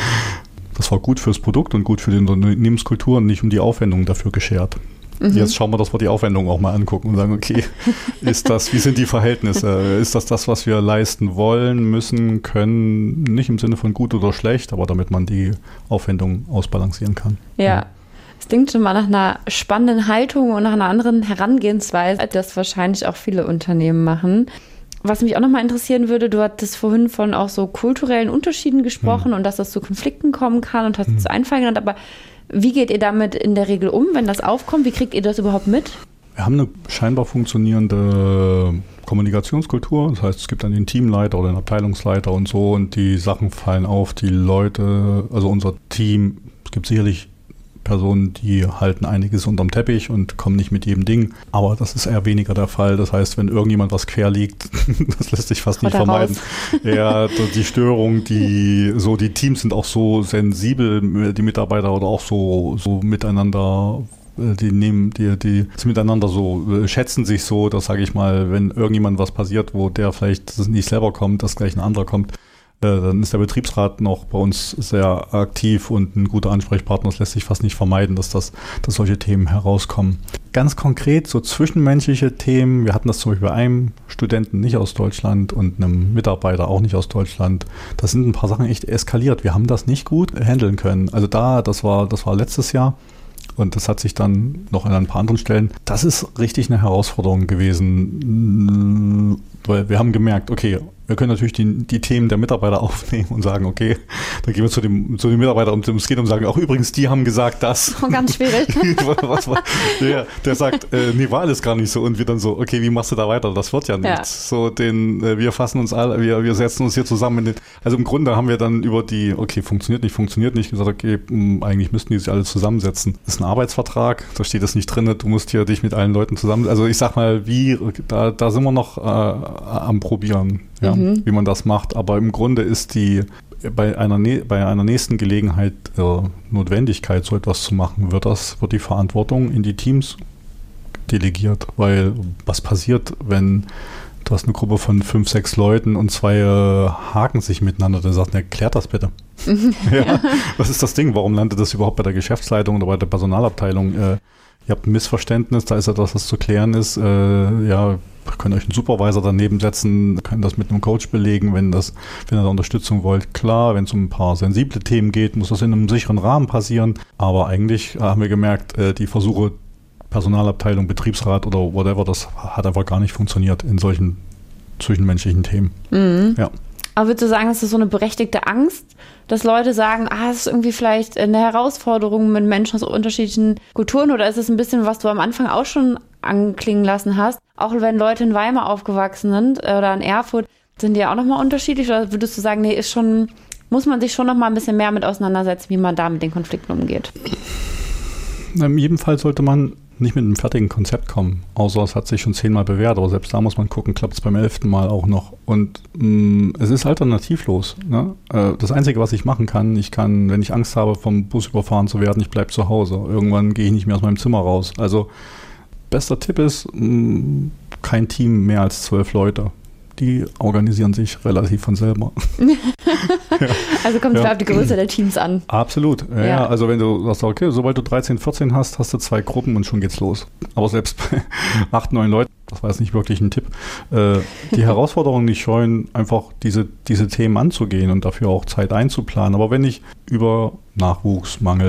das war gut fürs Produkt und gut für die Unternehmenskultur und nicht um die Aufwendungen dafür geschert. Mhm. Jetzt schauen wir, dass wir die Aufwendungen auch mal angucken und sagen, okay, ist das, wie sind die Verhältnisse? Ist das das, was wir leisten wollen, müssen, können? Nicht im Sinne von gut oder schlecht, aber damit man die Aufwendungen ausbalancieren kann. Ja. ja. Das klingt schon mal nach einer spannenden Haltung und nach einer anderen Herangehensweise, als das wahrscheinlich auch viele Unternehmen machen. Was mich auch nochmal interessieren würde, du hattest vorhin von auch so kulturellen Unterschieden gesprochen hm. und dass das zu Konflikten kommen kann und hast es hm. zu Einfallen genannt, aber wie geht ihr damit in der Regel um, wenn das aufkommt? Wie kriegt ihr das überhaupt mit? Wir haben eine scheinbar funktionierende Kommunikationskultur. Das heißt, es gibt dann den Teamleiter oder den Abteilungsleiter und so und die Sachen fallen auf, die Leute, also unser Team, es gibt sicherlich Personen, die halten einiges unterm Teppich und kommen nicht mit jedem Ding. Aber das ist eher weniger der Fall. Das heißt, wenn irgendjemand was quer liegt, das lässt sich fast nicht vermeiden. Ja, die Störung, die so, die Teams sind auch so sensibel, die Mitarbeiter oder auch so, so miteinander. Die nehmen, die, die sind miteinander so, schätzen sich so, dass, sage ich mal, wenn irgendjemand was passiert, wo der vielleicht nicht selber kommt, dass gleich ein anderer kommt, dann ist der Betriebsrat noch bei uns sehr aktiv und ein guter Ansprechpartner. Es lässt sich fast nicht vermeiden, dass, das, dass solche Themen herauskommen. Ganz konkret so zwischenmenschliche Themen. Wir hatten das zum Beispiel bei einem Studenten nicht aus Deutschland und einem Mitarbeiter auch nicht aus Deutschland. Da sind ein paar Sachen echt eskaliert. Wir haben das nicht gut handeln können. Also da, das war, das war letztes Jahr. Und das hat sich dann noch an ein paar anderen Stellen. Das ist richtig eine Herausforderung gewesen, weil wir haben gemerkt, okay, wir können natürlich die, die Themen der Mitarbeiter aufnehmen und sagen, okay, dann gehen wir zu dem, zu dem Mitarbeiter und es geht und sagen, auch übrigens, die haben gesagt das. Oh, ganz schwierig. Was war, der, der sagt, äh, nee, war alles gar nicht so. Und wir dann so, okay, wie machst du da weiter? Das wird ja nichts. Ja. So, den, äh, wir fassen uns alle, wir, wir setzen uns hier zusammen. In den, also im Grunde haben wir dann über die, okay, funktioniert nicht, funktioniert nicht, gesagt, okay, mh, eigentlich müssten die sich alle zusammensetzen. Das ist ein Arbeitsvertrag, da steht das nicht drin, du musst hier dich mit allen Leuten zusammen, also ich sag mal, wie, da, da sind wir noch äh, am Probieren. Ja, mhm. wie man das macht. Aber im Grunde ist die bei einer, bei einer nächsten Gelegenheit äh, Notwendigkeit, so etwas zu machen, wird das, wird die Verantwortung in die Teams delegiert. Weil was passiert, wenn du hast eine Gruppe von fünf, sechs Leuten und zwei äh, haken sich miteinander, dann sagt, erklärt das bitte. ja, ja. Was ist das Ding? Warum landet das überhaupt bei der Geschäftsleitung oder bei der Personalabteilung? Äh, ihr habt ein Missverständnis, da ist etwas, was zu klären ist. Äh, ja, könnt euch einen Supervisor daneben setzen, könnt das mit einem Coach belegen, wenn das, wenn ihr da Unterstützung wollt. Klar, wenn es um ein paar sensible Themen geht, muss das in einem sicheren Rahmen passieren. Aber eigentlich haben wir gemerkt, die Versuche Personalabteilung, Betriebsrat oder whatever, das hat einfach gar nicht funktioniert in solchen zwischenmenschlichen Themen. Mhm. Ja. Aber würdest du sagen, das ist so eine berechtigte Angst, dass Leute sagen, ah, es ist irgendwie vielleicht eine Herausforderung mit Menschen aus unterschiedlichen Kulturen, oder ist es ein bisschen, was du am Anfang auch schon anklingen lassen hast? Auch wenn Leute in Weimar aufgewachsen sind oder in Erfurt, sind die ja auch nochmal unterschiedlich? Oder würdest du sagen, nee, ist schon, muss man sich schon nochmal ein bisschen mehr mit auseinandersetzen, wie man da mit den Konflikten umgeht? In jedem Fall sollte man nicht mit einem fertigen Konzept kommen, außer es hat sich schon zehnmal bewährt, aber selbst da muss man gucken, klappt es beim elften Mal auch noch. Und mh, es ist alternativlos. Ne? Äh, das Einzige, was ich machen kann, ich kann, wenn ich Angst habe, vom Bus überfahren zu werden, ich bleibe zu Hause. Irgendwann gehe ich nicht mehr aus meinem Zimmer raus. Also bester Tipp ist, mh, kein Team mehr als zwölf Leute. Die organisieren sich relativ von selber. ja. Also kommt es ja. auf die Größe der Teams an. Absolut. Ja, ja. Also wenn du sagst, okay, sobald du dreizehn, vierzehn hast, hast du zwei Gruppen und schon geht's los. Aber selbst bei acht, neun Leuten, das war jetzt nicht wirklich ein Tipp, äh, die Herausforderung nicht scheuen, einfach diese, diese Themen anzugehen und dafür auch Zeit einzuplanen. Aber wenn ich über Nachwuchsmangel,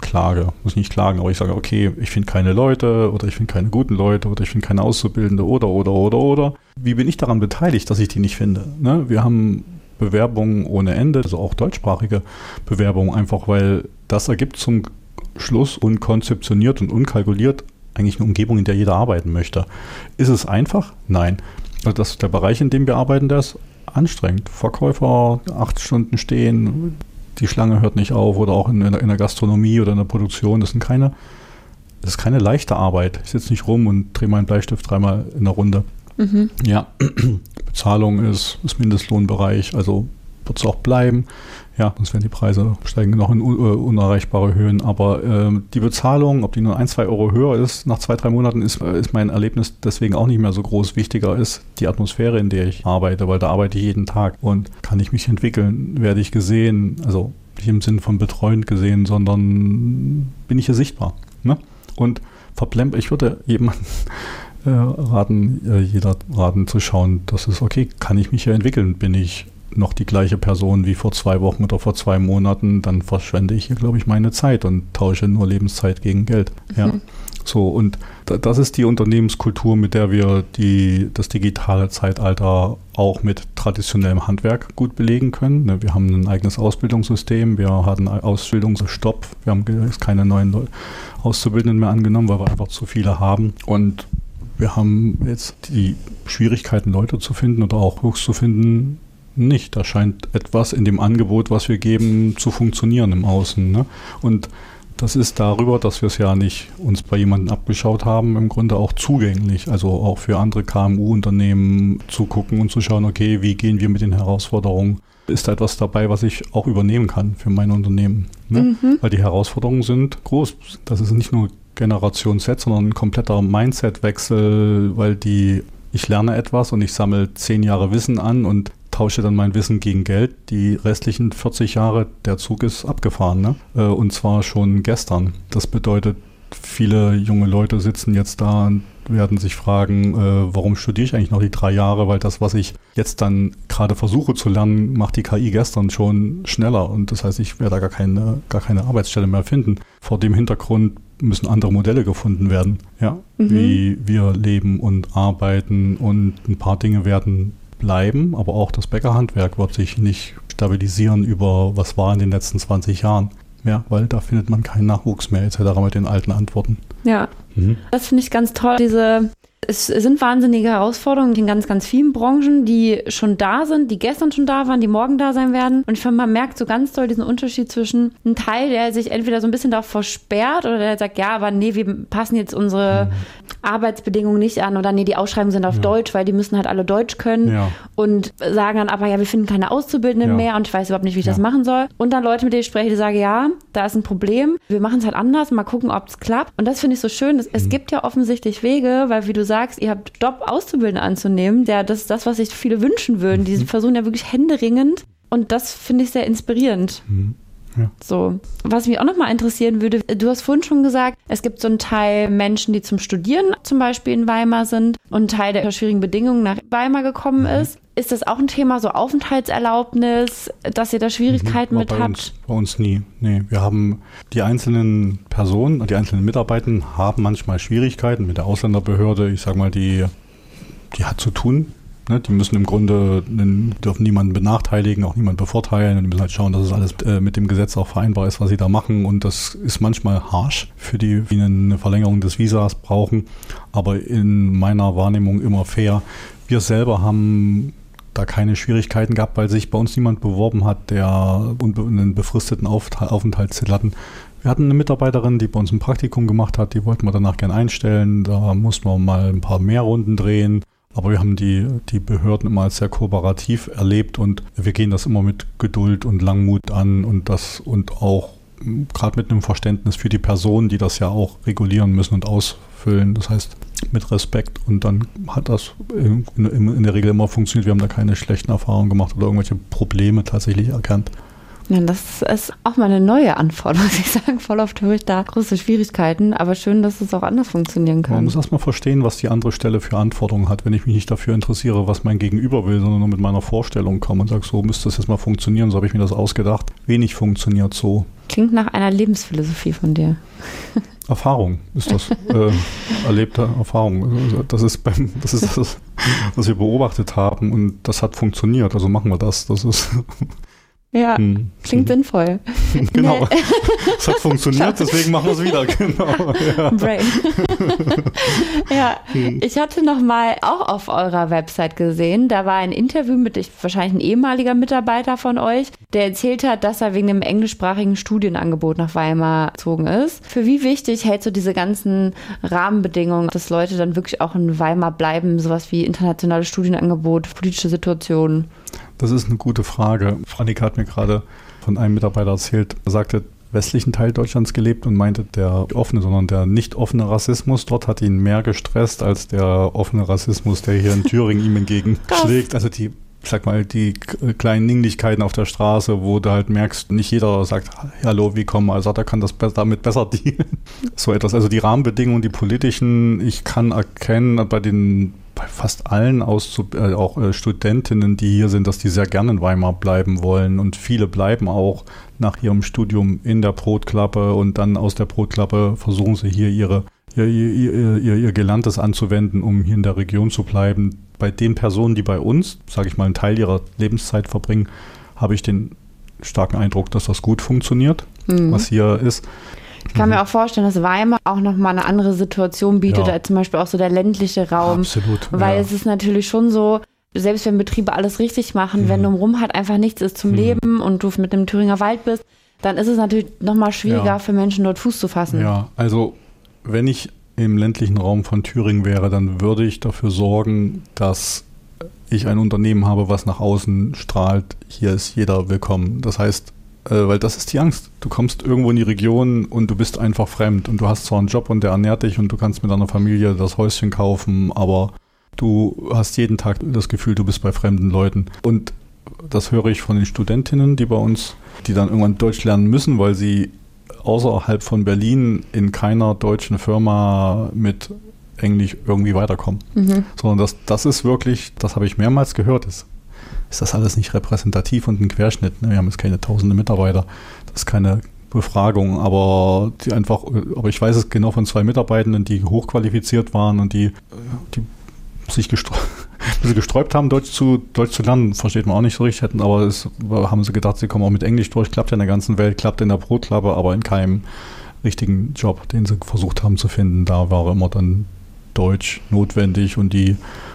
klage, muss nicht klagen, aber ich sage, okay, ich finde keine Leute oder ich finde keine guten Leute oder ich finde keine Auszubildende oder, oder, oder, oder. Wie bin ich daran beteiligt, dass ich die nicht finde? Ne? Wir haben Bewerbungen ohne Ende, also auch deutschsprachige Bewerbungen, einfach weil das ergibt zum Schluss unkonzeptioniert und unkalkuliert eigentlich eine Umgebung, in der jeder arbeiten möchte. Ist es einfach? Nein. Also das ist der Bereich, in dem wir arbeiten, der ist anstrengend. Verkäufer, acht Stunden stehen, die Schlange hört nicht auf oder auch in, in der Gastronomie oder in der Produktion. Das sind keine, das ist keine leichte Arbeit. Ich sitze nicht rum und drehe meinen Bleistift dreimal in der Runde. Mhm. Ja, Bezahlung ist, ist Mindestlohnbereich, also wird es auch bleiben. Ja, sonst werden die Preise steigen noch in un- unerreichbare Höhen. Aber ähm, die Bezahlung, ob die nur ein, zwei Euro höher ist, nach zwei, drei Monaten ist, ist mein Erlebnis deswegen auch nicht mehr so groß. Wichtiger ist die Atmosphäre, in der ich arbeite, weil da arbeite ich jeden Tag. Und kann ich mich entwickeln, werde ich gesehen, also nicht im Sinn von betreuend gesehen, sondern bin ich hier sichtbar. Ne? Und verplemp, ich würde jemanden äh, raten, äh, jeder raten zu schauen, dass es okay, kann ich mich hier entwickeln, bin ich noch die gleiche Person wie vor zwei Wochen oder vor zwei Monaten, dann verschwende ich hier, glaube ich, meine Zeit und tausche nur Lebenszeit gegen Geld. Mhm. Ja. So, und das ist die Unternehmenskultur, mit der wir die, das digitale Zeitalter auch mit traditionellem Handwerk gut belegen können. Wir haben ein eigenes Ausbildungssystem, wir hatten Ausbildungsstopp, wir haben jetzt keine neuen Auszubildenden mehr angenommen, weil wir einfach zu viele haben. Und wir haben jetzt die Schwierigkeiten, Leute zu finden oder auch Höchst zu finden, nicht. Da scheint etwas in dem Angebot, was wir geben, zu funktionieren im Außen. Ne? Und das ist darüber, dass wir es ja nicht uns bei jemandem abgeschaut haben, im Grunde auch zugänglich. Also auch für andere K M U-Unternehmen zu gucken und zu schauen, okay, wie gehen wir mit den Herausforderungen? Ist da etwas dabei, was ich auch übernehmen kann für mein Unternehmen? Ne? Mhm. Weil die Herausforderungen sind groß. Das ist nicht nur Generation Z, sondern ein kompletter Mindset-Wechsel, weil die, ich lerne etwas und ich sammle zehn Jahre Wissen an und tausche dann mein Wissen gegen Geld. Die restlichen vierzig Jahre, der Zug ist abgefahren, ne? Und zwar schon gestern. Das bedeutet, viele junge Leute sitzen jetzt da und werden sich fragen, äh, warum studiere ich eigentlich noch die drei Jahre, weil das, was ich jetzt dann gerade versuche zu lernen, macht die K I gestern schon schneller und das heißt, ich werde da gar keine, gar keine Arbeitsstelle mehr finden. Vor dem Hintergrund müssen andere Modelle gefunden werden, ja, mhm. wie wir leben und arbeiten und ein paar Dinge werden bleiben, aber auch das Bäckerhandwerk wird sich nicht stabilisieren über was war in den letzten zwanzig Jahren. Ja, weil da findet man keinen Nachwuchs mehr et cetera mit den alten Antworten. Ja, mhm. Das finde ich ganz toll. Diese, es sind wahnsinnige Herausforderungen in ganz, ganz vielen Branchen, die schon da sind, die gestern schon da waren, die morgen da sein werden. Und ich finde, man merkt so ganz doll diesen Unterschied zwischen einem Teil, der sich entweder so ein bisschen darauf versperrt oder der sagt, ja, aber nee, wir passen jetzt unsere mhm. Arbeitsbedingungen nicht an oder nee, die Ausschreibungen sind auf ja. Deutsch, weil die müssen halt alle Deutsch können ja. und sagen dann aber, ja, wir finden keine Auszubildenden ja. mehr und ich weiß überhaupt nicht, wie ich ja. das machen soll. Und dann Leute, mit denen ich spreche, die sagen, ja, da ist ein Problem, wir machen es halt anders, mal gucken, ob es klappt. Und das finde ich so schön, es, mhm. es gibt ja offensichtlich Wege, weil wie du sagst, ihr habt Job Auszubildende anzunehmen, ja, das ist das, was sich viele wünschen würden. Die mhm. versuchen ja wirklich händeringend und das finde ich sehr inspirierend. Mhm. Ja. So, was mich auch nochmal interessieren würde, du hast vorhin schon gesagt, es gibt so einen Teil Menschen, die zum Studieren zum Beispiel in Weimar sind und ein Teil, der unter schwierigen Bedingungen nach Weimar gekommen mhm. ist. Ist das auch ein Thema, so Aufenthaltserlaubnis, dass ihr da Schwierigkeiten mhm, mit bei habt? Uns, bei uns nie. Nee, wir haben die einzelnen Personen, die einzelnen Mitarbeiter haben manchmal Schwierigkeiten mit der Ausländerbehörde. Ich sag mal, die, die hat zu tun. Ne, die müssen im Grunde, dürfen niemanden benachteiligen, auch niemanden bevorteilen und die müssen halt schauen, dass es alles äh, mit dem Gesetz auch vereinbar ist, was sie da machen und das ist manchmal harsch für die, die eine Verlängerung des Visas brauchen, aber in meiner Wahrnehmung immer fair. Wir selber haben da keine Schwierigkeiten gehabt, weil sich bei uns niemand beworben hat, der einen befristeten Aufenthaltstitel hatten. Wir hatten eine Mitarbeiterin, die bei uns ein Praktikum gemacht hat, die wollten wir danach gerne einstellen, da mussten wir mal ein paar mehr Runden drehen. Aber wir haben die, die Behörden immer als sehr kooperativ erlebt und wir gehen das immer mit Geduld und Langmut an und das und auch gerade mit einem Verständnis für die Personen, die das ja auch regulieren müssen und ausfüllen. Das heißt mit Respekt und dann hat das in, in, in der Regel immer funktioniert. Wir haben da keine schlechten Erfahrungen gemacht oder irgendwelche Probleme tatsächlich erkannt. Ja, das ist auch mal eine neue Antwort, muss ich sagen. Voll oft höre ich da große Schwierigkeiten, aber schön, dass es auch anders funktionieren kann. Man muss erstmal verstehen, was die andere Stelle für Anforderungen hat, wenn ich mich nicht dafür interessiere, was mein Gegenüber will, sondern nur mit meiner Vorstellung komme und sage, so müsste das jetzt mal funktionieren, so habe ich mir das ausgedacht. Wenig funktioniert so. Klingt nach einer Lebensphilosophie von dir. Erfahrung ist das, äh, erlebte Erfahrung. Das ist, beim, das ist das, was wir beobachtet haben und das hat funktioniert, also machen wir das. Das ist... Ja, hm. klingt hm. sinnvoll. Genau, es hat funktioniert, deswegen machen wir es wieder. Genau. Ja. Brain. Ja, hm. Ich hatte noch mal auch auf eurer Website gesehen, da war ein Interview mit, ich, wahrscheinlich ein ehemaliger Mitarbeiter von euch, der erzählt hat, dass er wegen dem englischsprachigen Studienangebot nach Weimar gezogen ist. Für wie wichtig hältst du diese ganzen Rahmenbedingungen, dass Leute dann wirklich auch in Weimar bleiben, sowas wie internationales Studienangebot, politische Situationen? Das ist eine gute Frage. Frannika hat mir gerade von einem Mitarbeiter erzählt, er sagte, westlichen Teil Deutschlands gelebt und meinte, der offene, sondern der nicht offene Rassismus dort hat ihn mehr gestresst als der offene Rassismus, der hier in Thüringen ihm entgegenschlägt. Also die, ich sag mal, die kleinen Ninglichkeiten auf der Straße, wo du halt merkst, nicht jeder sagt, hallo, wie kommen, also der kann das damit besser dealen. So etwas. Also die Rahmenbedingungen, die politischen, ich kann erkennen bei den bei fast allen Auszub- äh, auch äh, Studentinnen, die hier sind, dass die sehr gerne in Weimar bleiben wollen und viele bleiben auch nach ihrem Studium in der Brotklappe und dann aus der Brotklappe versuchen sie hier ihre, ihr, ihr, ihr, ihr Gelerntes anzuwenden, um hier in der Region zu bleiben. Bei den Personen, die bei uns, sage ich mal, einen Teil ihrer Lebenszeit verbringen, habe ich den starken Eindruck, dass das gut funktioniert, mhm. was hier ist. Ich kann mir auch vorstellen, dass Weimar auch nochmal eine andere Situation bietet, ja. als zum Beispiel auch so der ländliche Raum. Absolut. Weil ja. es ist natürlich schon so, selbst wenn Betriebe alles richtig machen, mhm. wenn drumherum halt einfach nichts ist zum mhm. Leben und du mit dem Thüringer Wald bist, dann ist es natürlich nochmal schwieriger ja. für Menschen dort Fuß zu fassen. Ja, also wenn ich im ländlichen Raum von Thüringen wäre, dann würde ich dafür sorgen, dass ich ein Unternehmen habe, was nach außen strahlt, hier ist jeder willkommen. Das heißt, Äh, weil das ist die Angst. Du kommst irgendwo in die Region und du bist einfach fremd und du hast zwar einen Job und der ernährt dich und du kannst mit deiner Familie das Häuschen kaufen, aber du hast jeden Tag das Gefühl, du bist bei fremden Leuten. Und das höre ich von den Studentinnen, die bei uns, die dann irgendwann Deutsch lernen müssen, weil sie außerhalb von Berlin in keiner deutschen Firma mit Englisch irgendwie weiterkommen. Mhm. Sondern das, das ist wirklich, das habe ich mehrmals gehört, ist ist das alles nicht repräsentativ und ein Querschnitt. Wir haben jetzt keine tausende Mitarbeiter, das ist keine Befragung, aber die einfach, aber ich weiß es genau von zwei Mitarbeitenden, die hochqualifiziert waren und die, die sich gesträubt, die gesträubt haben, Deutsch zu, Deutsch zu lernen, versteht man auch nicht so richtig, hätten, aber es haben sie gedacht, sie kommen auch mit Englisch durch, klappt ja in der ganzen Welt, klappt in der Brotklappe, aber in keinem richtigen Job, den sie versucht haben zu finden, da war immer dann Deutsch notwendig und die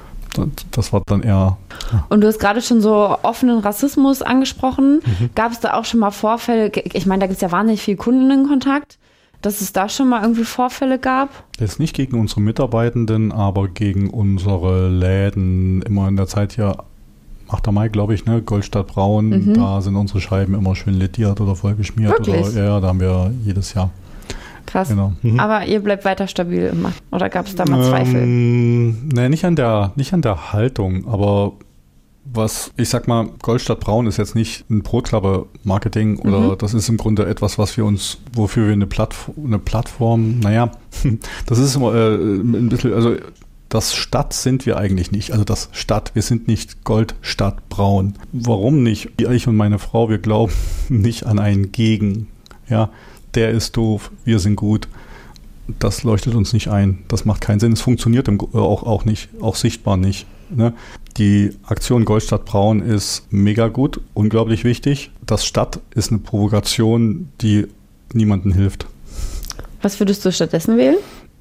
das war dann eher... Ja. Und du hast gerade schon so offenen Rassismus angesprochen. Mhm. Gab es da auch schon mal Vorfälle? Ich meine, da gibt es ja wahnsinnig viel Kundenkontakt, dass es da schon mal irgendwie Vorfälle gab? Jetzt nicht gegen unsere Mitarbeitenden, aber gegen unsere Läden. Immer in der Zeit hier, achter Mai, glaube ich, ne, Goldstadt Braun, mhm. da sind unsere Scheiben immer schön lediert oder vollgeschmiert. Wirklich? Oder, ja, da haben wir jedes Jahr. Krass. Genau. Mhm. Aber ihr bleibt weiter stabil immer. Oder gab es da mal Zweifel? Ähm, nee, nicht an der, nicht an der Haltung, aber was, ich sag mal, Goldstadt Braun ist jetzt nicht ein Brotklappe-Marketing oder mhm. das ist im Grunde etwas, was wir uns, wofür wir eine, Plattf- eine Plattform, naja, das ist immer äh, ein bisschen, also das Stadt sind wir eigentlich nicht, also das Stadt, wir sind nicht Goldstadt Braun. Warum nicht? Ich und meine Frau, wir glauben nicht an einen Gegen, ja, der ist doof, wir sind gut. Das leuchtet uns nicht ein. Das macht keinen Sinn. Es funktioniert im, auch, auch nicht, auch sichtbar nicht. Ne? Die Aktion Goldstadt Braun ist mega gut, unglaublich wichtig. Das Stadt ist eine Provokation, die niemandem hilft. Was würdest du stattdessen wählen?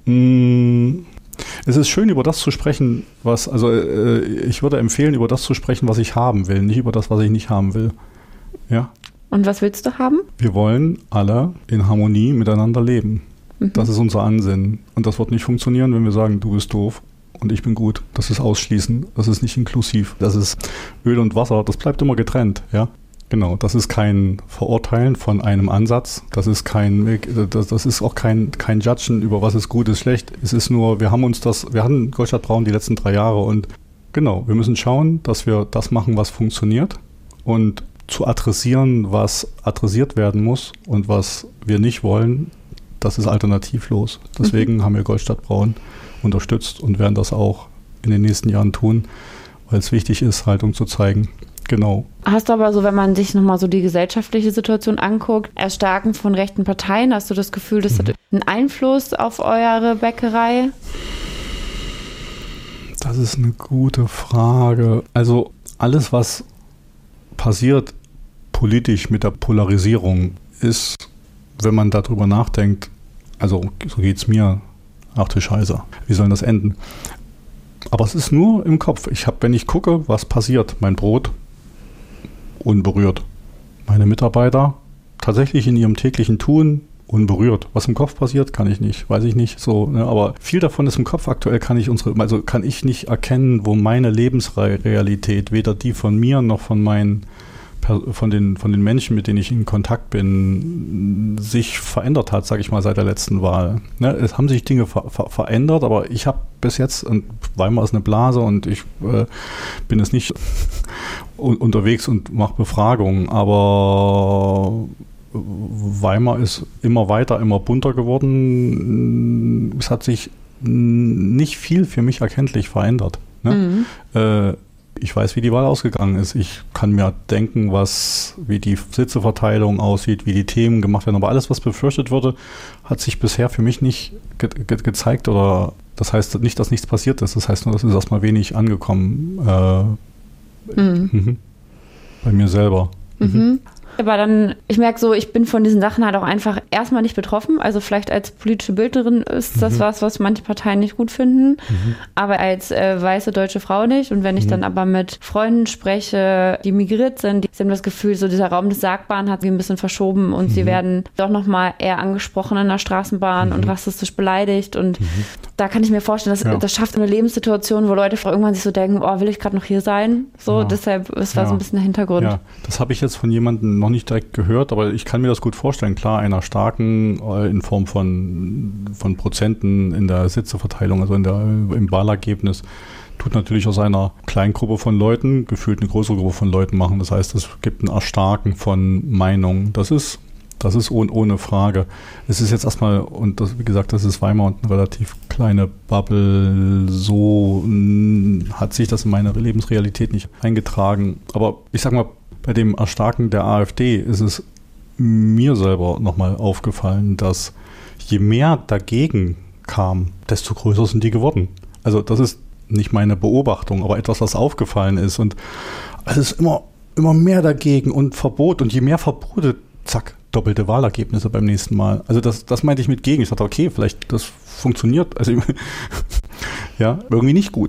Mmh, es ist schön, über das zu sprechen, was, also äh, ich würde empfehlen, über das zu sprechen, was ich haben will, nicht über das, was ich nicht haben will. Ja. Und was willst du haben? Wir wollen alle in Harmonie miteinander leben. Mhm. Das ist unser Ansinnen. Und das wird nicht funktionieren, wenn wir sagen, du bist doof und ich bin gut. Das ist ausschließen. Das ist nicht inklusiv. Das ist Öl und Wasser. Das bleibt immer getrennt. Ja, genau. Das ist kein Verurteilen von einem Ansatz. Das ist kein, das, das ist auch kein, kein Judgen über was ist gut, ist schlecht. Es ist nur, wir haben uns das, wir hatten Goldstadt Braun die letzten drei Jahre und genau, wir müssen schauen, dass wir das machen, was funktioniert. Und zu adressieren, was adressiert werden muss und was wir nicht wollen, das ist alternativlos. Deswegen mhm. haben wir Goldstadt Braun unterstützt und werden das auch in den nächsten Jahren tun, weil es wichtig ist, Haltung zu zeigen. Genau. Hast du aber so, wenn man sich nochmal so die gesellschaftliche Situation anguckt, Erstarken von rechten Parteien, hast du das Gefühl, das mhm. hat einen Einfluss auf eure Bäckerei? Das ist eine gute Frage. Also alles, was passiert politisch mit der Polarisierung, ist, wenn man darüber nachdenkt, also so geht es mir, ach du Scheiße, wie soll das enden? Aber es ist nur im Kopf. Ich habe, wenn ich gucke, was passiert, mein Brot unberührt. Meine Mitarbeiter tatsächlich in ihrem täglichen Tun unberührt. Was im Kopf passiert, kann ich nicht, weiß ich nicht. So, ne, aber viel davon ist im Kopf. Aktuell kann ich unsere, also kann ich nicht erkennen, wo meine Lebensrealität, weder die von mir noch von meinen von den, von den Menschen, mit denen ich in Kontakt bin, sich verändert hat, sage ich mal, seit der letzten Wahl. Ne, es haben sich Dinge ver- ver- verändert, aber ich habe bis jetzt, und Weimar ist eine Blase und ich äh, bin jetzt nicht un- unterwegs und mache Befragungen, aber Weimar ist immer weiter, immer bunter geworden. Es hat sich nicht viel für mich erkenntlich verändert. Ne? Mhm. Äh, Ich weiß, wie die Wahl ausgegangen ist. Ich kann mir denken, was, wie die Sitzeverteilung aussieht, wie die Themen gemacht werden. Aber alles, was befürchtet wurde, hat sich bisher für mich nicht ge- ge- gezeigt. Oder das heißt nicht, dass nichts passiert ist. Das heißt nur, dass es erstmal wenig angekommen äh, mhm. Mhm. bei mir selber. Mhm. Mhm. Aber dann, ich merke so, ich bin von diesen Sachen halt auch einfach erstmal nicht betroffen. Also vielleicht als politische Bildnerin ist das mhm. was, was manche Parteien nicht gut finden, mhm. aber als äh, weiße deutsche Frau nicht. Und wenn ich mhm. dann aber mit Freunden spreche, die migriert sind, die haben das Gefühl, so dieser Raum des Sagbaren hat sich ein bisschen verschoben und mhm. sie werden doch nochmal eher angesprochen in der Straßenbahn mhm. und rassistisch beleidigt. Und mhm. da kann ich mir vorstellen, dass, ja. das schafft eine Lebenssituation, wo Leute irgendwann sich so denken, oh, will ich gerade noch hier sein? So, ja. deshalb, das war ja. so ein bisschen der Hintergrund. Ja, das habe ich jetzt von jemandem noch nicht direkt gehört, aber ich kann mir das gut vorstellen. Klar, einer starken äh, in Form von, von Prozenten in der Sitzeverteilung, also in der, im Wahlergebnis, tut natürlich aus einer kleinen Gruppe von Leuten gefühlt eine größere Gruppe von Leuten machen. Das heißt, es gibt ein Erstarken von Meinungen. Das ist, das ist ohne, ohne Frage. Es ist jetzt erstmal, und das, wie gesagt, das ist Weimar und eine relativ kleine Bubble, so mh, hat sich das in meine Lebensrealität nicht eingetragen. Aber ich sag mal, bei dem Erstarken der AfD ist es mir selber nochmal aufgefallen, dass je mehr dagegen kam, desto größer sind die geworden. Also das ist nicht meine Beobachtung, aber etwas, was aufgefallen ist. Und es ist immer, immer mehr dagegen und Verbot. Und je mehr Verbote, zack, doppelte Wahlergebnisse beim nächsten Mal. Also das, das meinte ich mit gegen. Ich dachte, okay, vielleicht das funktioniert. Also ja, irgendwie nicht gut.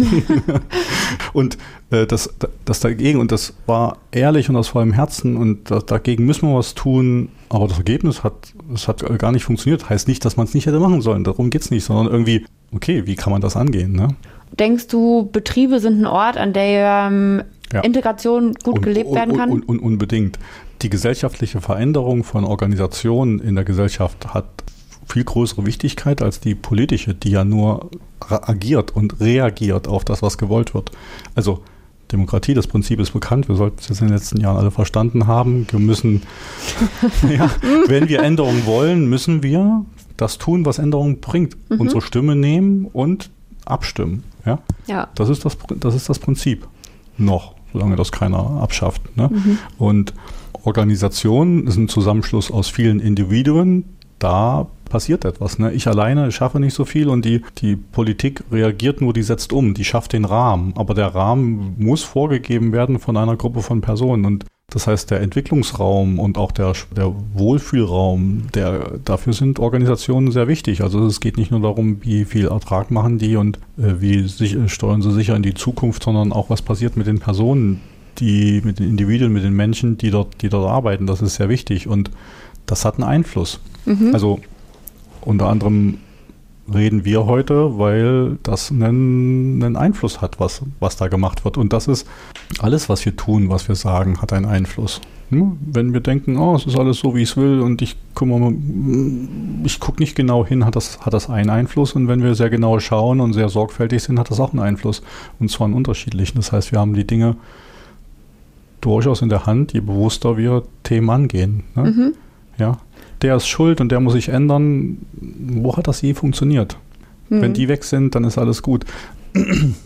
Und äh, das, das dagegen, und das war ehrlich und aus vollem Herzen, und das, dagegen müssen wir was tun, aber das Ergebnis hat, das hat gar nicht funktioniert. Heißt nicht, dass man es nicht hätte machen sollen. Darum geht es nicht, sondern irgendwie, okay, wie kann man das angehen? Ne? Denkst du, Betriebe sind ein Ort, an der ähm, ja. Integration gut und, gelebt und, werden kann? Und, und, und unbedingt. Die gesellschaftliche Veränderung von Organisationen in der Gesellschaft hat viel größere Wichtigkeit als die politische, die ja nur agiert und reagiert auf das, was gewollt wird. Also Demokratie, das Prinzip ist bekannt, wir sollten es jetzt in den letzten Jahren alle verstanden haben. Wir müssen, ja, wenn wir Änderungen wollen, müssen wir das tun, was Änderungen bringt. Mhm. Unsere Stimme nehmen und abstimmen. Ja? Ja. Das ist das, das ist das Prinzip. Noch, solange das keiner abschafft. Ne? Mhm. Und Organisation ist ein Zusammenschluss aus vielen Individuen. Da passiert etwas. Ne? Ich alleine schaffe nicht so viel und die, die Politik reagiert nur, die setzt um, die schafft den Rahmen. Aber der Rahmen muss vorgegeben werden von einer Gruppe von Personen. Und das heißt, der Entwicklungsraum und auch der, der Wohlfühlraum, der, dafür sind Organisationen sehr wichtig. Also es geht nicht nur darum, wie viel Ertrag machen die und äh, wie sich, steuern sie sicher in die Zukunft, sondern auch, was passiert mit den Personen, die, mit den Individuen, mit den Menschen, die dort, die dort arbeiten. Das ist sehr wichtig und das hat einen Einfluss. Mhm. Also unter anderem reden wir heute, weil das einen, einen Einfluss hat, was, was da gemacht wird. Und das ist alles, was wir tun, was wir sagen, hat einen Einfluss. Hm? Wenn wir denken, oh, es ist alles so, wie ich es will und ich gucke mal, ich gucke nicht genau hin, hat das, hat das einen Einfluss. Und wenn wir sehr genau schauen und sehr sorgfältig sind, hat das auch einen Einfluss. Und zwar einen unterschiedlichen. Das heißt, wir haben die Dinge durchaus in der Hand, je bewusster wir Themen angehen. Ne? Mhm. Ja, der ist schuld und der muss sich ändern. Wo hat das je funktioniert? Mhm. Wenn die weg sind, dann ist alles gut. hm.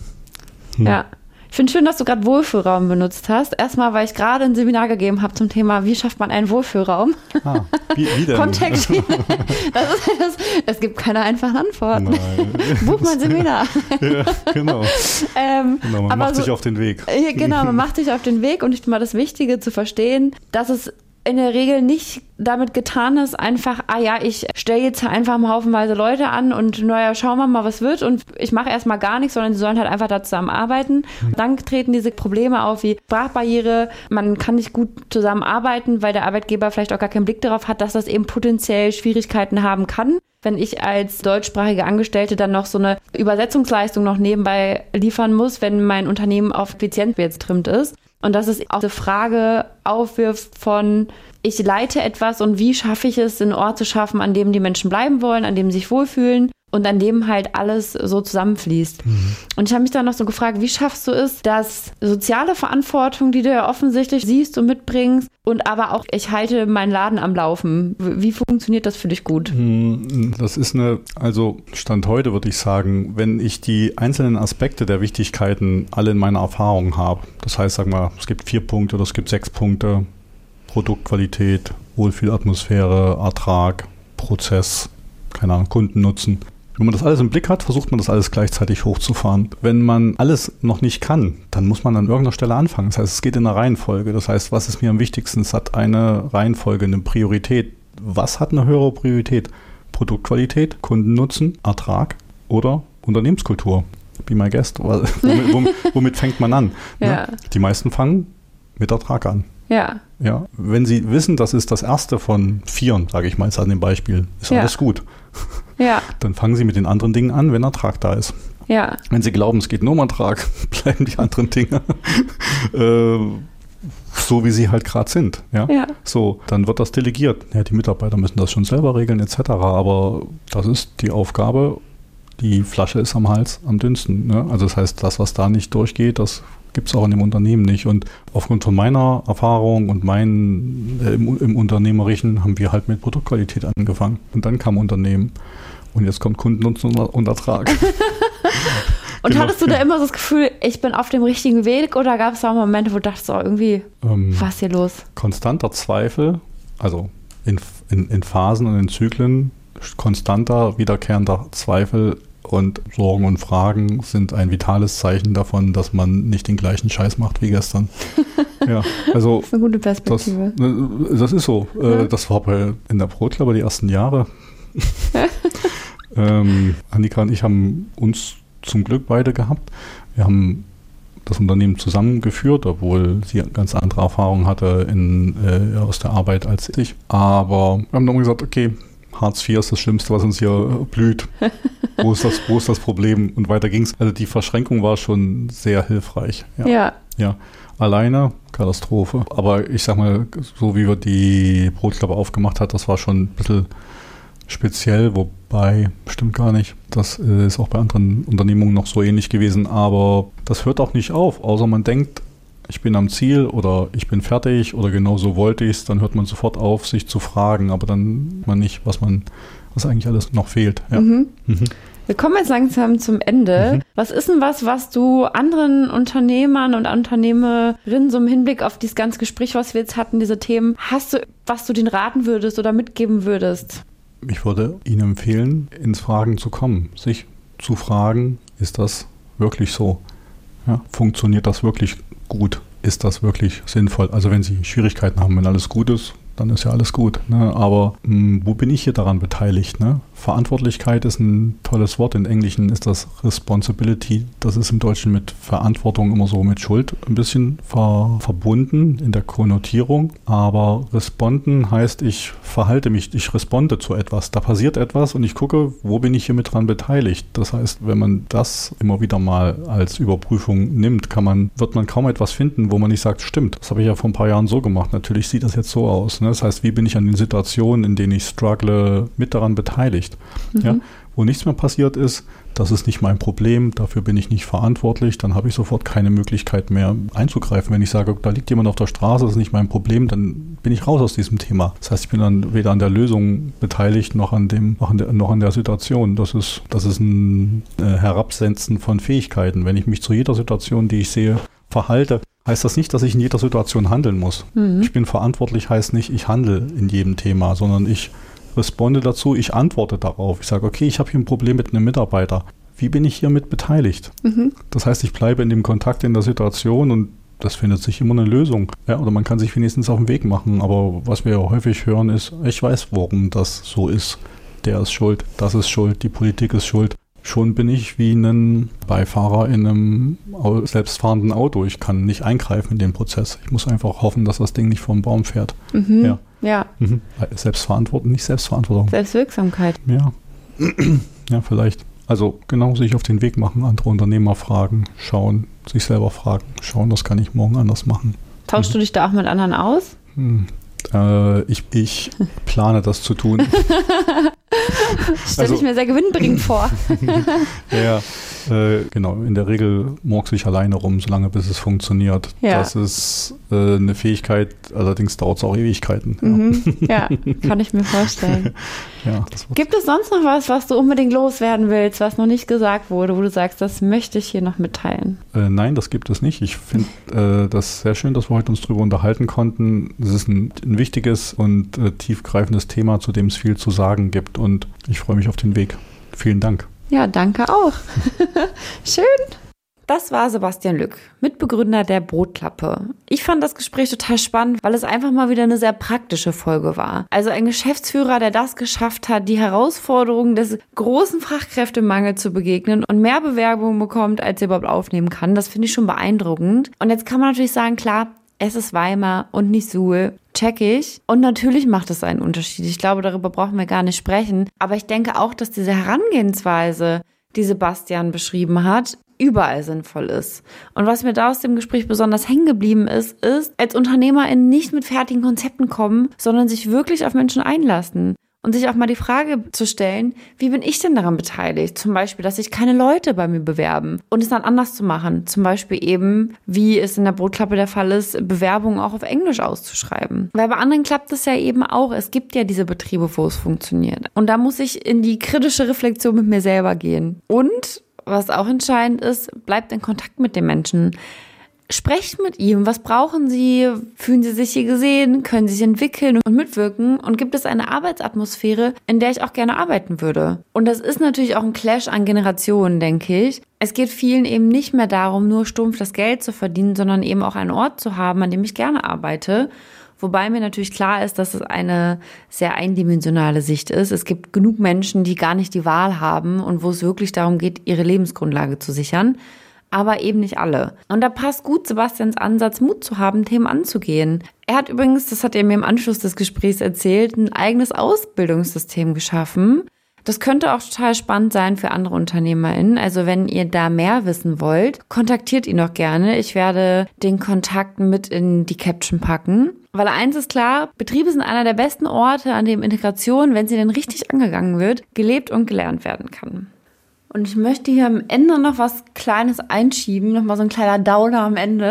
Ja. Ich finde schön, dass du gerade Wohlfühlraum benutzt hast. Erstmal, weil ich gerade ein Seminar gegeben habe zum Thema, wie schafft man einen Wohlfühlraum? Ah, wie, wie denn? Kontext. Das ist, das, es gibt keine einfachen Antworten. Buch mal ein Seminar. Ja, genau. ähm, genau man macht so, sich auf den Weg. Genau, man macht sich auf den Weg und ich finde mal das Wichtige zu verstehen, dass es in der Regel nicht damit getan ist, einfach, ah ja, ich stelle jetzt einfach mal haufenweise Leute an und naja, schauen wir mal, was wird und ich mache erstmal gar nichts, sondern sie sollen halt einfach da zusammenarbeiten. Mhm. Dann treten diese Probleme auf wie Sprachbarriere, man kann nicht gut zusammenarbeiten, weil der Arbeitgeber vielleicht auch gar keinen Blick darauf hat, dass das eben potenziell Schwierigkeiten haben kann. Wenn ich als deutschsprachige Angestellte dann noch so eine Übersetzungsleistung noch nebenbei liefern muss, wenn mein Unternehmen auf Effizienz jetzt trimmt ist. Und dass es auch eine Frage aufwirft von, ich leite etwas und wie schaffe ich es, einen Ort zu schaffen, an dem die Menschen bleiben wollen, an dem sie sich wohlfühlen und an dem halt alles so zusammenfließt. Mhm. Und ich habe mich dann noch so gefragt, wie schaffst du es, dass soziale Verantwortung, die du ja offensichtlich siehst und mitbringst, und aber auch, ich halte meinen Laden am Laufen. Wie funktioniert das für dich gut? Das ist eine, also Stand heute würde ich sagen, wenn ich die einzelnen Aspekte der Wichtigkeiten alle in meiner Erfahrung habe, das heißt, sag mal, es gibt vier Punkte oder es gibt sechs Punkte, Produktqualität, Wohlfühlatmosphäre, Ertrag, Prozess, keine Ahnung, Kundennutzen. Wenn man das alles im Blick hat, versucht man das alles gleichzeitig hochzufahren. Wenn man alles noch nicht kann, dann muss man an irgendeiner Stelle anfangen. Das heißt, es geht in einer Reihenfolge. Das heißt, was ist mir am wichtigsten? Es hat eine Reihenfolge, eine Priorität. Was hat eine höhere Priorität? Produktqualität, Kundennutzen, Ertrag oder Unternehmenskultur? Be my guest. Womit, womit, womit fängt man an? Ja. Ne? Die meisten fangen mit Ertrag an. Ja. Ja. Wenn Sie wissen, das ist das erste von vieren, sage ich mal jetzt an dem Beispiel, ist ja. alles gut. Ja. Dann fangen Sie mit den anderen Dingen an, wenn Ertrag da ist. Ja. Wenn Sie glauben, es geht nur um Ertrag, bleiben die anderen Dinge äh, so, wie sie halt gerade sind. Ja? Ja. So, dann wird das delegiert. Ja, die Mitarbeiter müssen das schon selber regeln et cetera. Aber das ist die Aufgabe. Die Flasche ist am Hals am dünnsten. Ne? Also das heißt, das, was da nicht durchgeht, das gibt es auch in dem Unternehmen nicht. Und aufgrund von meiner Erfahrung und meinen äh, im, im Unternehmerischen haben wir halt mit Produktqualität angefangen. Und dann kam Unternehmen. Und jetzt kommt Kundennutzen und, und Ertrag. Und genau, hattest du da immer so das Gefühl, ich bin auf dem richtigen Weg, oder gab es da auch Momente, wo du dachtest, oh, irgendwie, ähm, was ist hier los? Konstanter Zweifel, also in, in, in Phasen und in Zyklen, konstanter, wiederkehrender Zweifel und Sorgen und Fragen sind ein vitales Zeichen davon, dass man nicht den gleichen Scheiß macht wie gestern. Ja, also das ist eine gute Perspektive. Das, das ist so. Ja. Das war bei, in der Brotklapper die ersten Jahre. ähm, Annika und ich haben uns zum Glück beide gehabt. Wir haben das Unternehmen zusammengeführt, obwohl sie ganz andere Erfahrungen hatte in, äh, aus der Arbeit als ich. Aber wir haben dann gesagt, okay, Hartz vier ist das Schlimmste, was uns hier blüht. Wo ist das, wo ist das Problem? Und weiter ging es. Also die Verschränkung war schon sehr hilfreich. Ja. Ja. ja. Alleine Katastrophe. Aber ich sag mal, so wie wir die Brotklappe aufgemacht hat, das war schon ein bisschen speziell, wobei, stimmt gar nicht. Das ist auch bei anderen Unternehmungen noch so ähnlich gewesen, aber das hört auch nicht auf, außer man denkt, ich bin am Ziel oder ich bin fertig oder genau so wollte ich es, dann hört man sofort auf, sich zu fragen, aber dann man nicht, was man, was eigentlich alles noch fehlt. Ja. Mhm. Mhm. Wir kommen jetzt langsam zum Ende. Mhm. Was ist denn was, was du anderen Unternehmern und Unternehmerinnen so im Hinblick auf dieses ganze Gespräch, was wir jetzt hatten, diese Themen, hast du, was du denen raten würdest oder mitgeben würdest? Ich würde Ihnen empfehlen, ins Fragen zu kommen, sich zu fragen, ist das wirklich so? Ja, funktioniert das wirklich gut? Ist das wirklich sinnvoll? Also wenn Sie Schwierigkeiten haben, wenn alles gut ist, dann ist ja alles gut. Ne? Aber mh, wo bin ich hier daran beteiligt? Ne? Verantwortlichkeit ist ein tolles Wort. Im Englischen ist das Responsibility. Das ist im Deutschen mit Verantwortung immer so mit Schuld ein bisschen ver- verbunden in der Konnotierung. Aber responden heißt, ich verhalte mich, ich responde zu etwas. Da passiert etwas und ich gucke, wo bin ich hier mit dran beteiligt. Das heißt, wenn man das immer wieder mal als Überprüfung nimmt, kann man, wird man kaum etwas finden, wo man nicht sagt, stimmt, das habe ich ja vor ein paar Jahren so gemacht. Natürlich sieht das jetzt so aus. Ne? Das heißt, wie bin ich an den Situationen, in denen ich struggle, mit daran beteiligt? Mhm. Ja? Wo nichts mehr passiert ist, das ist nicht mein Problem, dafür bin ich nicht verantwortlich, dann habe ich sofort keine Möglichkeit mehr einzugreifen. Wenn ich sage, da liegt jemand auf der Straße, das ist nicht mein Problem, dann bin ich raus aus diesem Thema. Das heißt, ich bin dann weder an der Lösung beteiligt, noch an dem, noch an der, noch an der Situation. Das ist, das ist ein äh, Herabsetzen von Fähigkeiten. Wenn ich mich zu jeder Situation, die ich sehe, verhalte, heißt das nicht, dass ich in jeder Situation handeln muss. Mhm. Ich bin verantwortlich, heißt nicht, ich handle in jedem Thema, sondern ich responde dazu, ich antworte darauf. Ich sage, okay, ich habe hier ein Problem mit einem Mitarbeiter. Wie bin ich hiermit beteiligt? Mhm. Das heißt, ich bleibe in dem Kontakt in der Situation und das findet sich immer eine Lösung. Ja, oder man kann sich wenigstens auf den Weg machen. Aber was wir ja häufig hören ist, ich weiß, warum das so ist. Der ist schuld, das ist schuld, die Politik ist schuld. Schon bin ich wie ein Beifahrer in einem selbstfahrenden Auto. Ich kann nicht eingreifen in den Prozess. Ich muss einfach hoffen, dass das Ding nicht vom Baum fährt. Mhm. Ja. Ja. Mhm. Selbstverantwortung, nicht Selbstverantwortung. Selbstwirksamkeit. Ja. Ja, vielleicht. Also genau, sich auf den Weg machen, andere Unternehmer fragen, schauen, sich selber fragen, schauen, was kann ich morgen anders machen. Tauschst mhm. du dich da auch mit anderen aus? Hm. Äh, ich, ich plane das zu tun. Stelle also, ich mir sehr gewinnbringend vor. Ja, äh, genau. In der Regel murks ich alleine rum, solange bis es funktioniert. Ja. Das ist äh, eine Fähigkeit, allerdings dauert es auch Ewigkeiten. Ja. Mhm. Ja, kann ich mir vorstellen. Ja, das Gibt es sonst noch was, was du unbedingt loswerden willst, was noch nicht gesagt wurde, wo du sagst, das möchte ich hier noch mitteilen? Äh, nein, das gibt es nicht. Ich finde äh, das sehr schön, dass wir heute uns darüber unterhalten konnten. Es ist ein, ein wichtiges und äh, tiefgreifendes Thema, zu dem es viel zu sagen gibt. Und ich freue mich auf den Weg. Vielen Dank. Ja, danke auch. Schön. Das war Sebastian Lück, Mitbegründer der Brotklappe. Ich fand das Gespräch total spannend, weil es einfach mal wieder eine sehr praktische Folge war. Also ein Geschäftsführer, der das geschafft hat, die Herausforderungen des großen Fachkräftemangels zu begegnen und mehr Bewerbungen bekommt, als er überhaupt aufnehmen kann. Das finde ich schon beeindruckend. Und jetzt kann man natürlich sagen, klar, es ist Weimar und nicht Suhl. Check ich. Und natürlich macht es einen Unterschied. Ich glaube, darüber brauchen wir gar nicht sprechen. Aber ich denke auch, dass diese Herangehensweise, die Sebastian beschrieben hat, überall sinnvoll ist. Und was mir da aus dem Gespräch besonders hängen geblieben ist, ist, als UnternehmerInnen nicht mit fertigen Konzepten kommen, sondern sich wirklich auf Menschen einlassen. Und sich auch mal die Frage zu stellen, wie bin ich denn daran beteiligt? Zum Beispiel, dass sich keine Leute bei mir bewerben und es dann anders zu machen. Zum Beispiel eben, wie es in der Brotklappe der Fall ist, Bewerbungen auch auf Englisch auszuschreiben. Weil bei anderen klappt es ja eben auch. Es gibt ja diese Betriebe, wo es funktioniert. Und da muss ich in die kritische Reflexion mit mir selber gehen. Und was auch entscheidend ist, bleibt in Kontakt mit den Menschen. Sprecht mit ihm. Was brauchen sie? Fühlen sie sich hier gesehen? Können sie sich entwickeln und mitwirken? Und gibt es eine Arbeitsatmosphäre, in der ich auch gerne arbeiten würde? Und das ist natürlich auch ein Clash an Generationen, denke ich. Es geht vielen eben nicht mehr darum, nur stumpf das Geld zu verdienen, sondern eben auch einen Ort zu haben, an dem ich gerne arbeite. Wobei mir natürlich klar ist, dass es eine sehr eindimensionale Sicht ist. Es gibt genug Menschen, die gar nicht die Wahl haben und wo es wirklich darum geht, ihre Lebensgrundlage zu sichern. Aber eben nicht alle. Und da passt gut Sebastians Ansatz, Mut zu haben, Themen anzugehen. Er hat übrigens, das hat er mir im Anschluss des Gesprächs erzählt, ein eigenes Ausbildungssystem geschaffen. Das könnte auch total spannend sein für andere UnternehmerInnen. Also wenn ihr da mehr wissen wollt, kontaktiert ihn doch gerne. Ich werde den Kontakt mit in die Caption packen. Weil eins ist klar, Betriebe sind einer der besten Orte, an dem Integration, wenn sie denn richtig angegangen wird, gelebt und gelernt werden kann. Und ich möchte hier am Ende noch was Kleines einschieben, nochmal so ein kleiner Downer am Ende.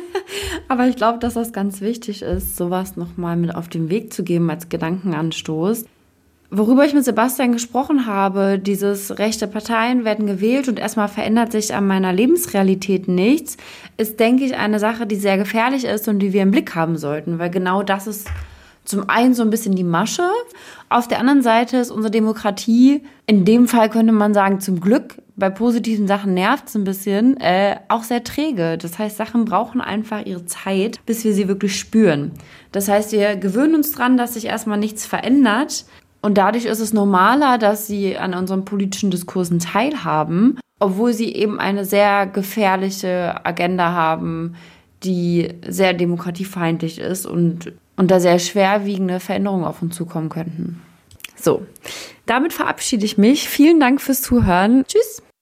Aber ich glaube, dass das ganz wichtig ist, sowas nochmal mit auf den Weg zu geben als Gedankenanstoß. Worüber ich mit Sebastian gesprochen habe, dieses rechte Parteien werden gewählt und erstmal verändert sich an meiner Lebensrealität nichts, ist, denke ich, eine Sache, die sehr gefährlich ist und die wir im Blick haben sollten, weil genau das ist zum einen so ein bisschen die Masche, auf der anderen Seite ist unsere Demokratie, in dem Fall könnte man sagen, zum Glück, bei positiven Sachen nervt es ein bisschen, äh, auch sehr träge. Das heißt, Sachen brauchen einfach ihre Zeit, bis wir sie wirklich spüren. Das heißt, wir gewöhnen uns dran, dass sich erstmal nichts verändert und dadurch ist es normaler, dass sie an unseren politischen Diskursen teilhaben, obwohl sie eben eine sehr gefährliche Agenda haben, die sehr demokratiefeindlich ist und und da sehr schwerwiegende Veränderungen auf uns zukommen könnten. So, damit verabschiede ich mich. Vielen Dank fürs Zuhören. Tschüss.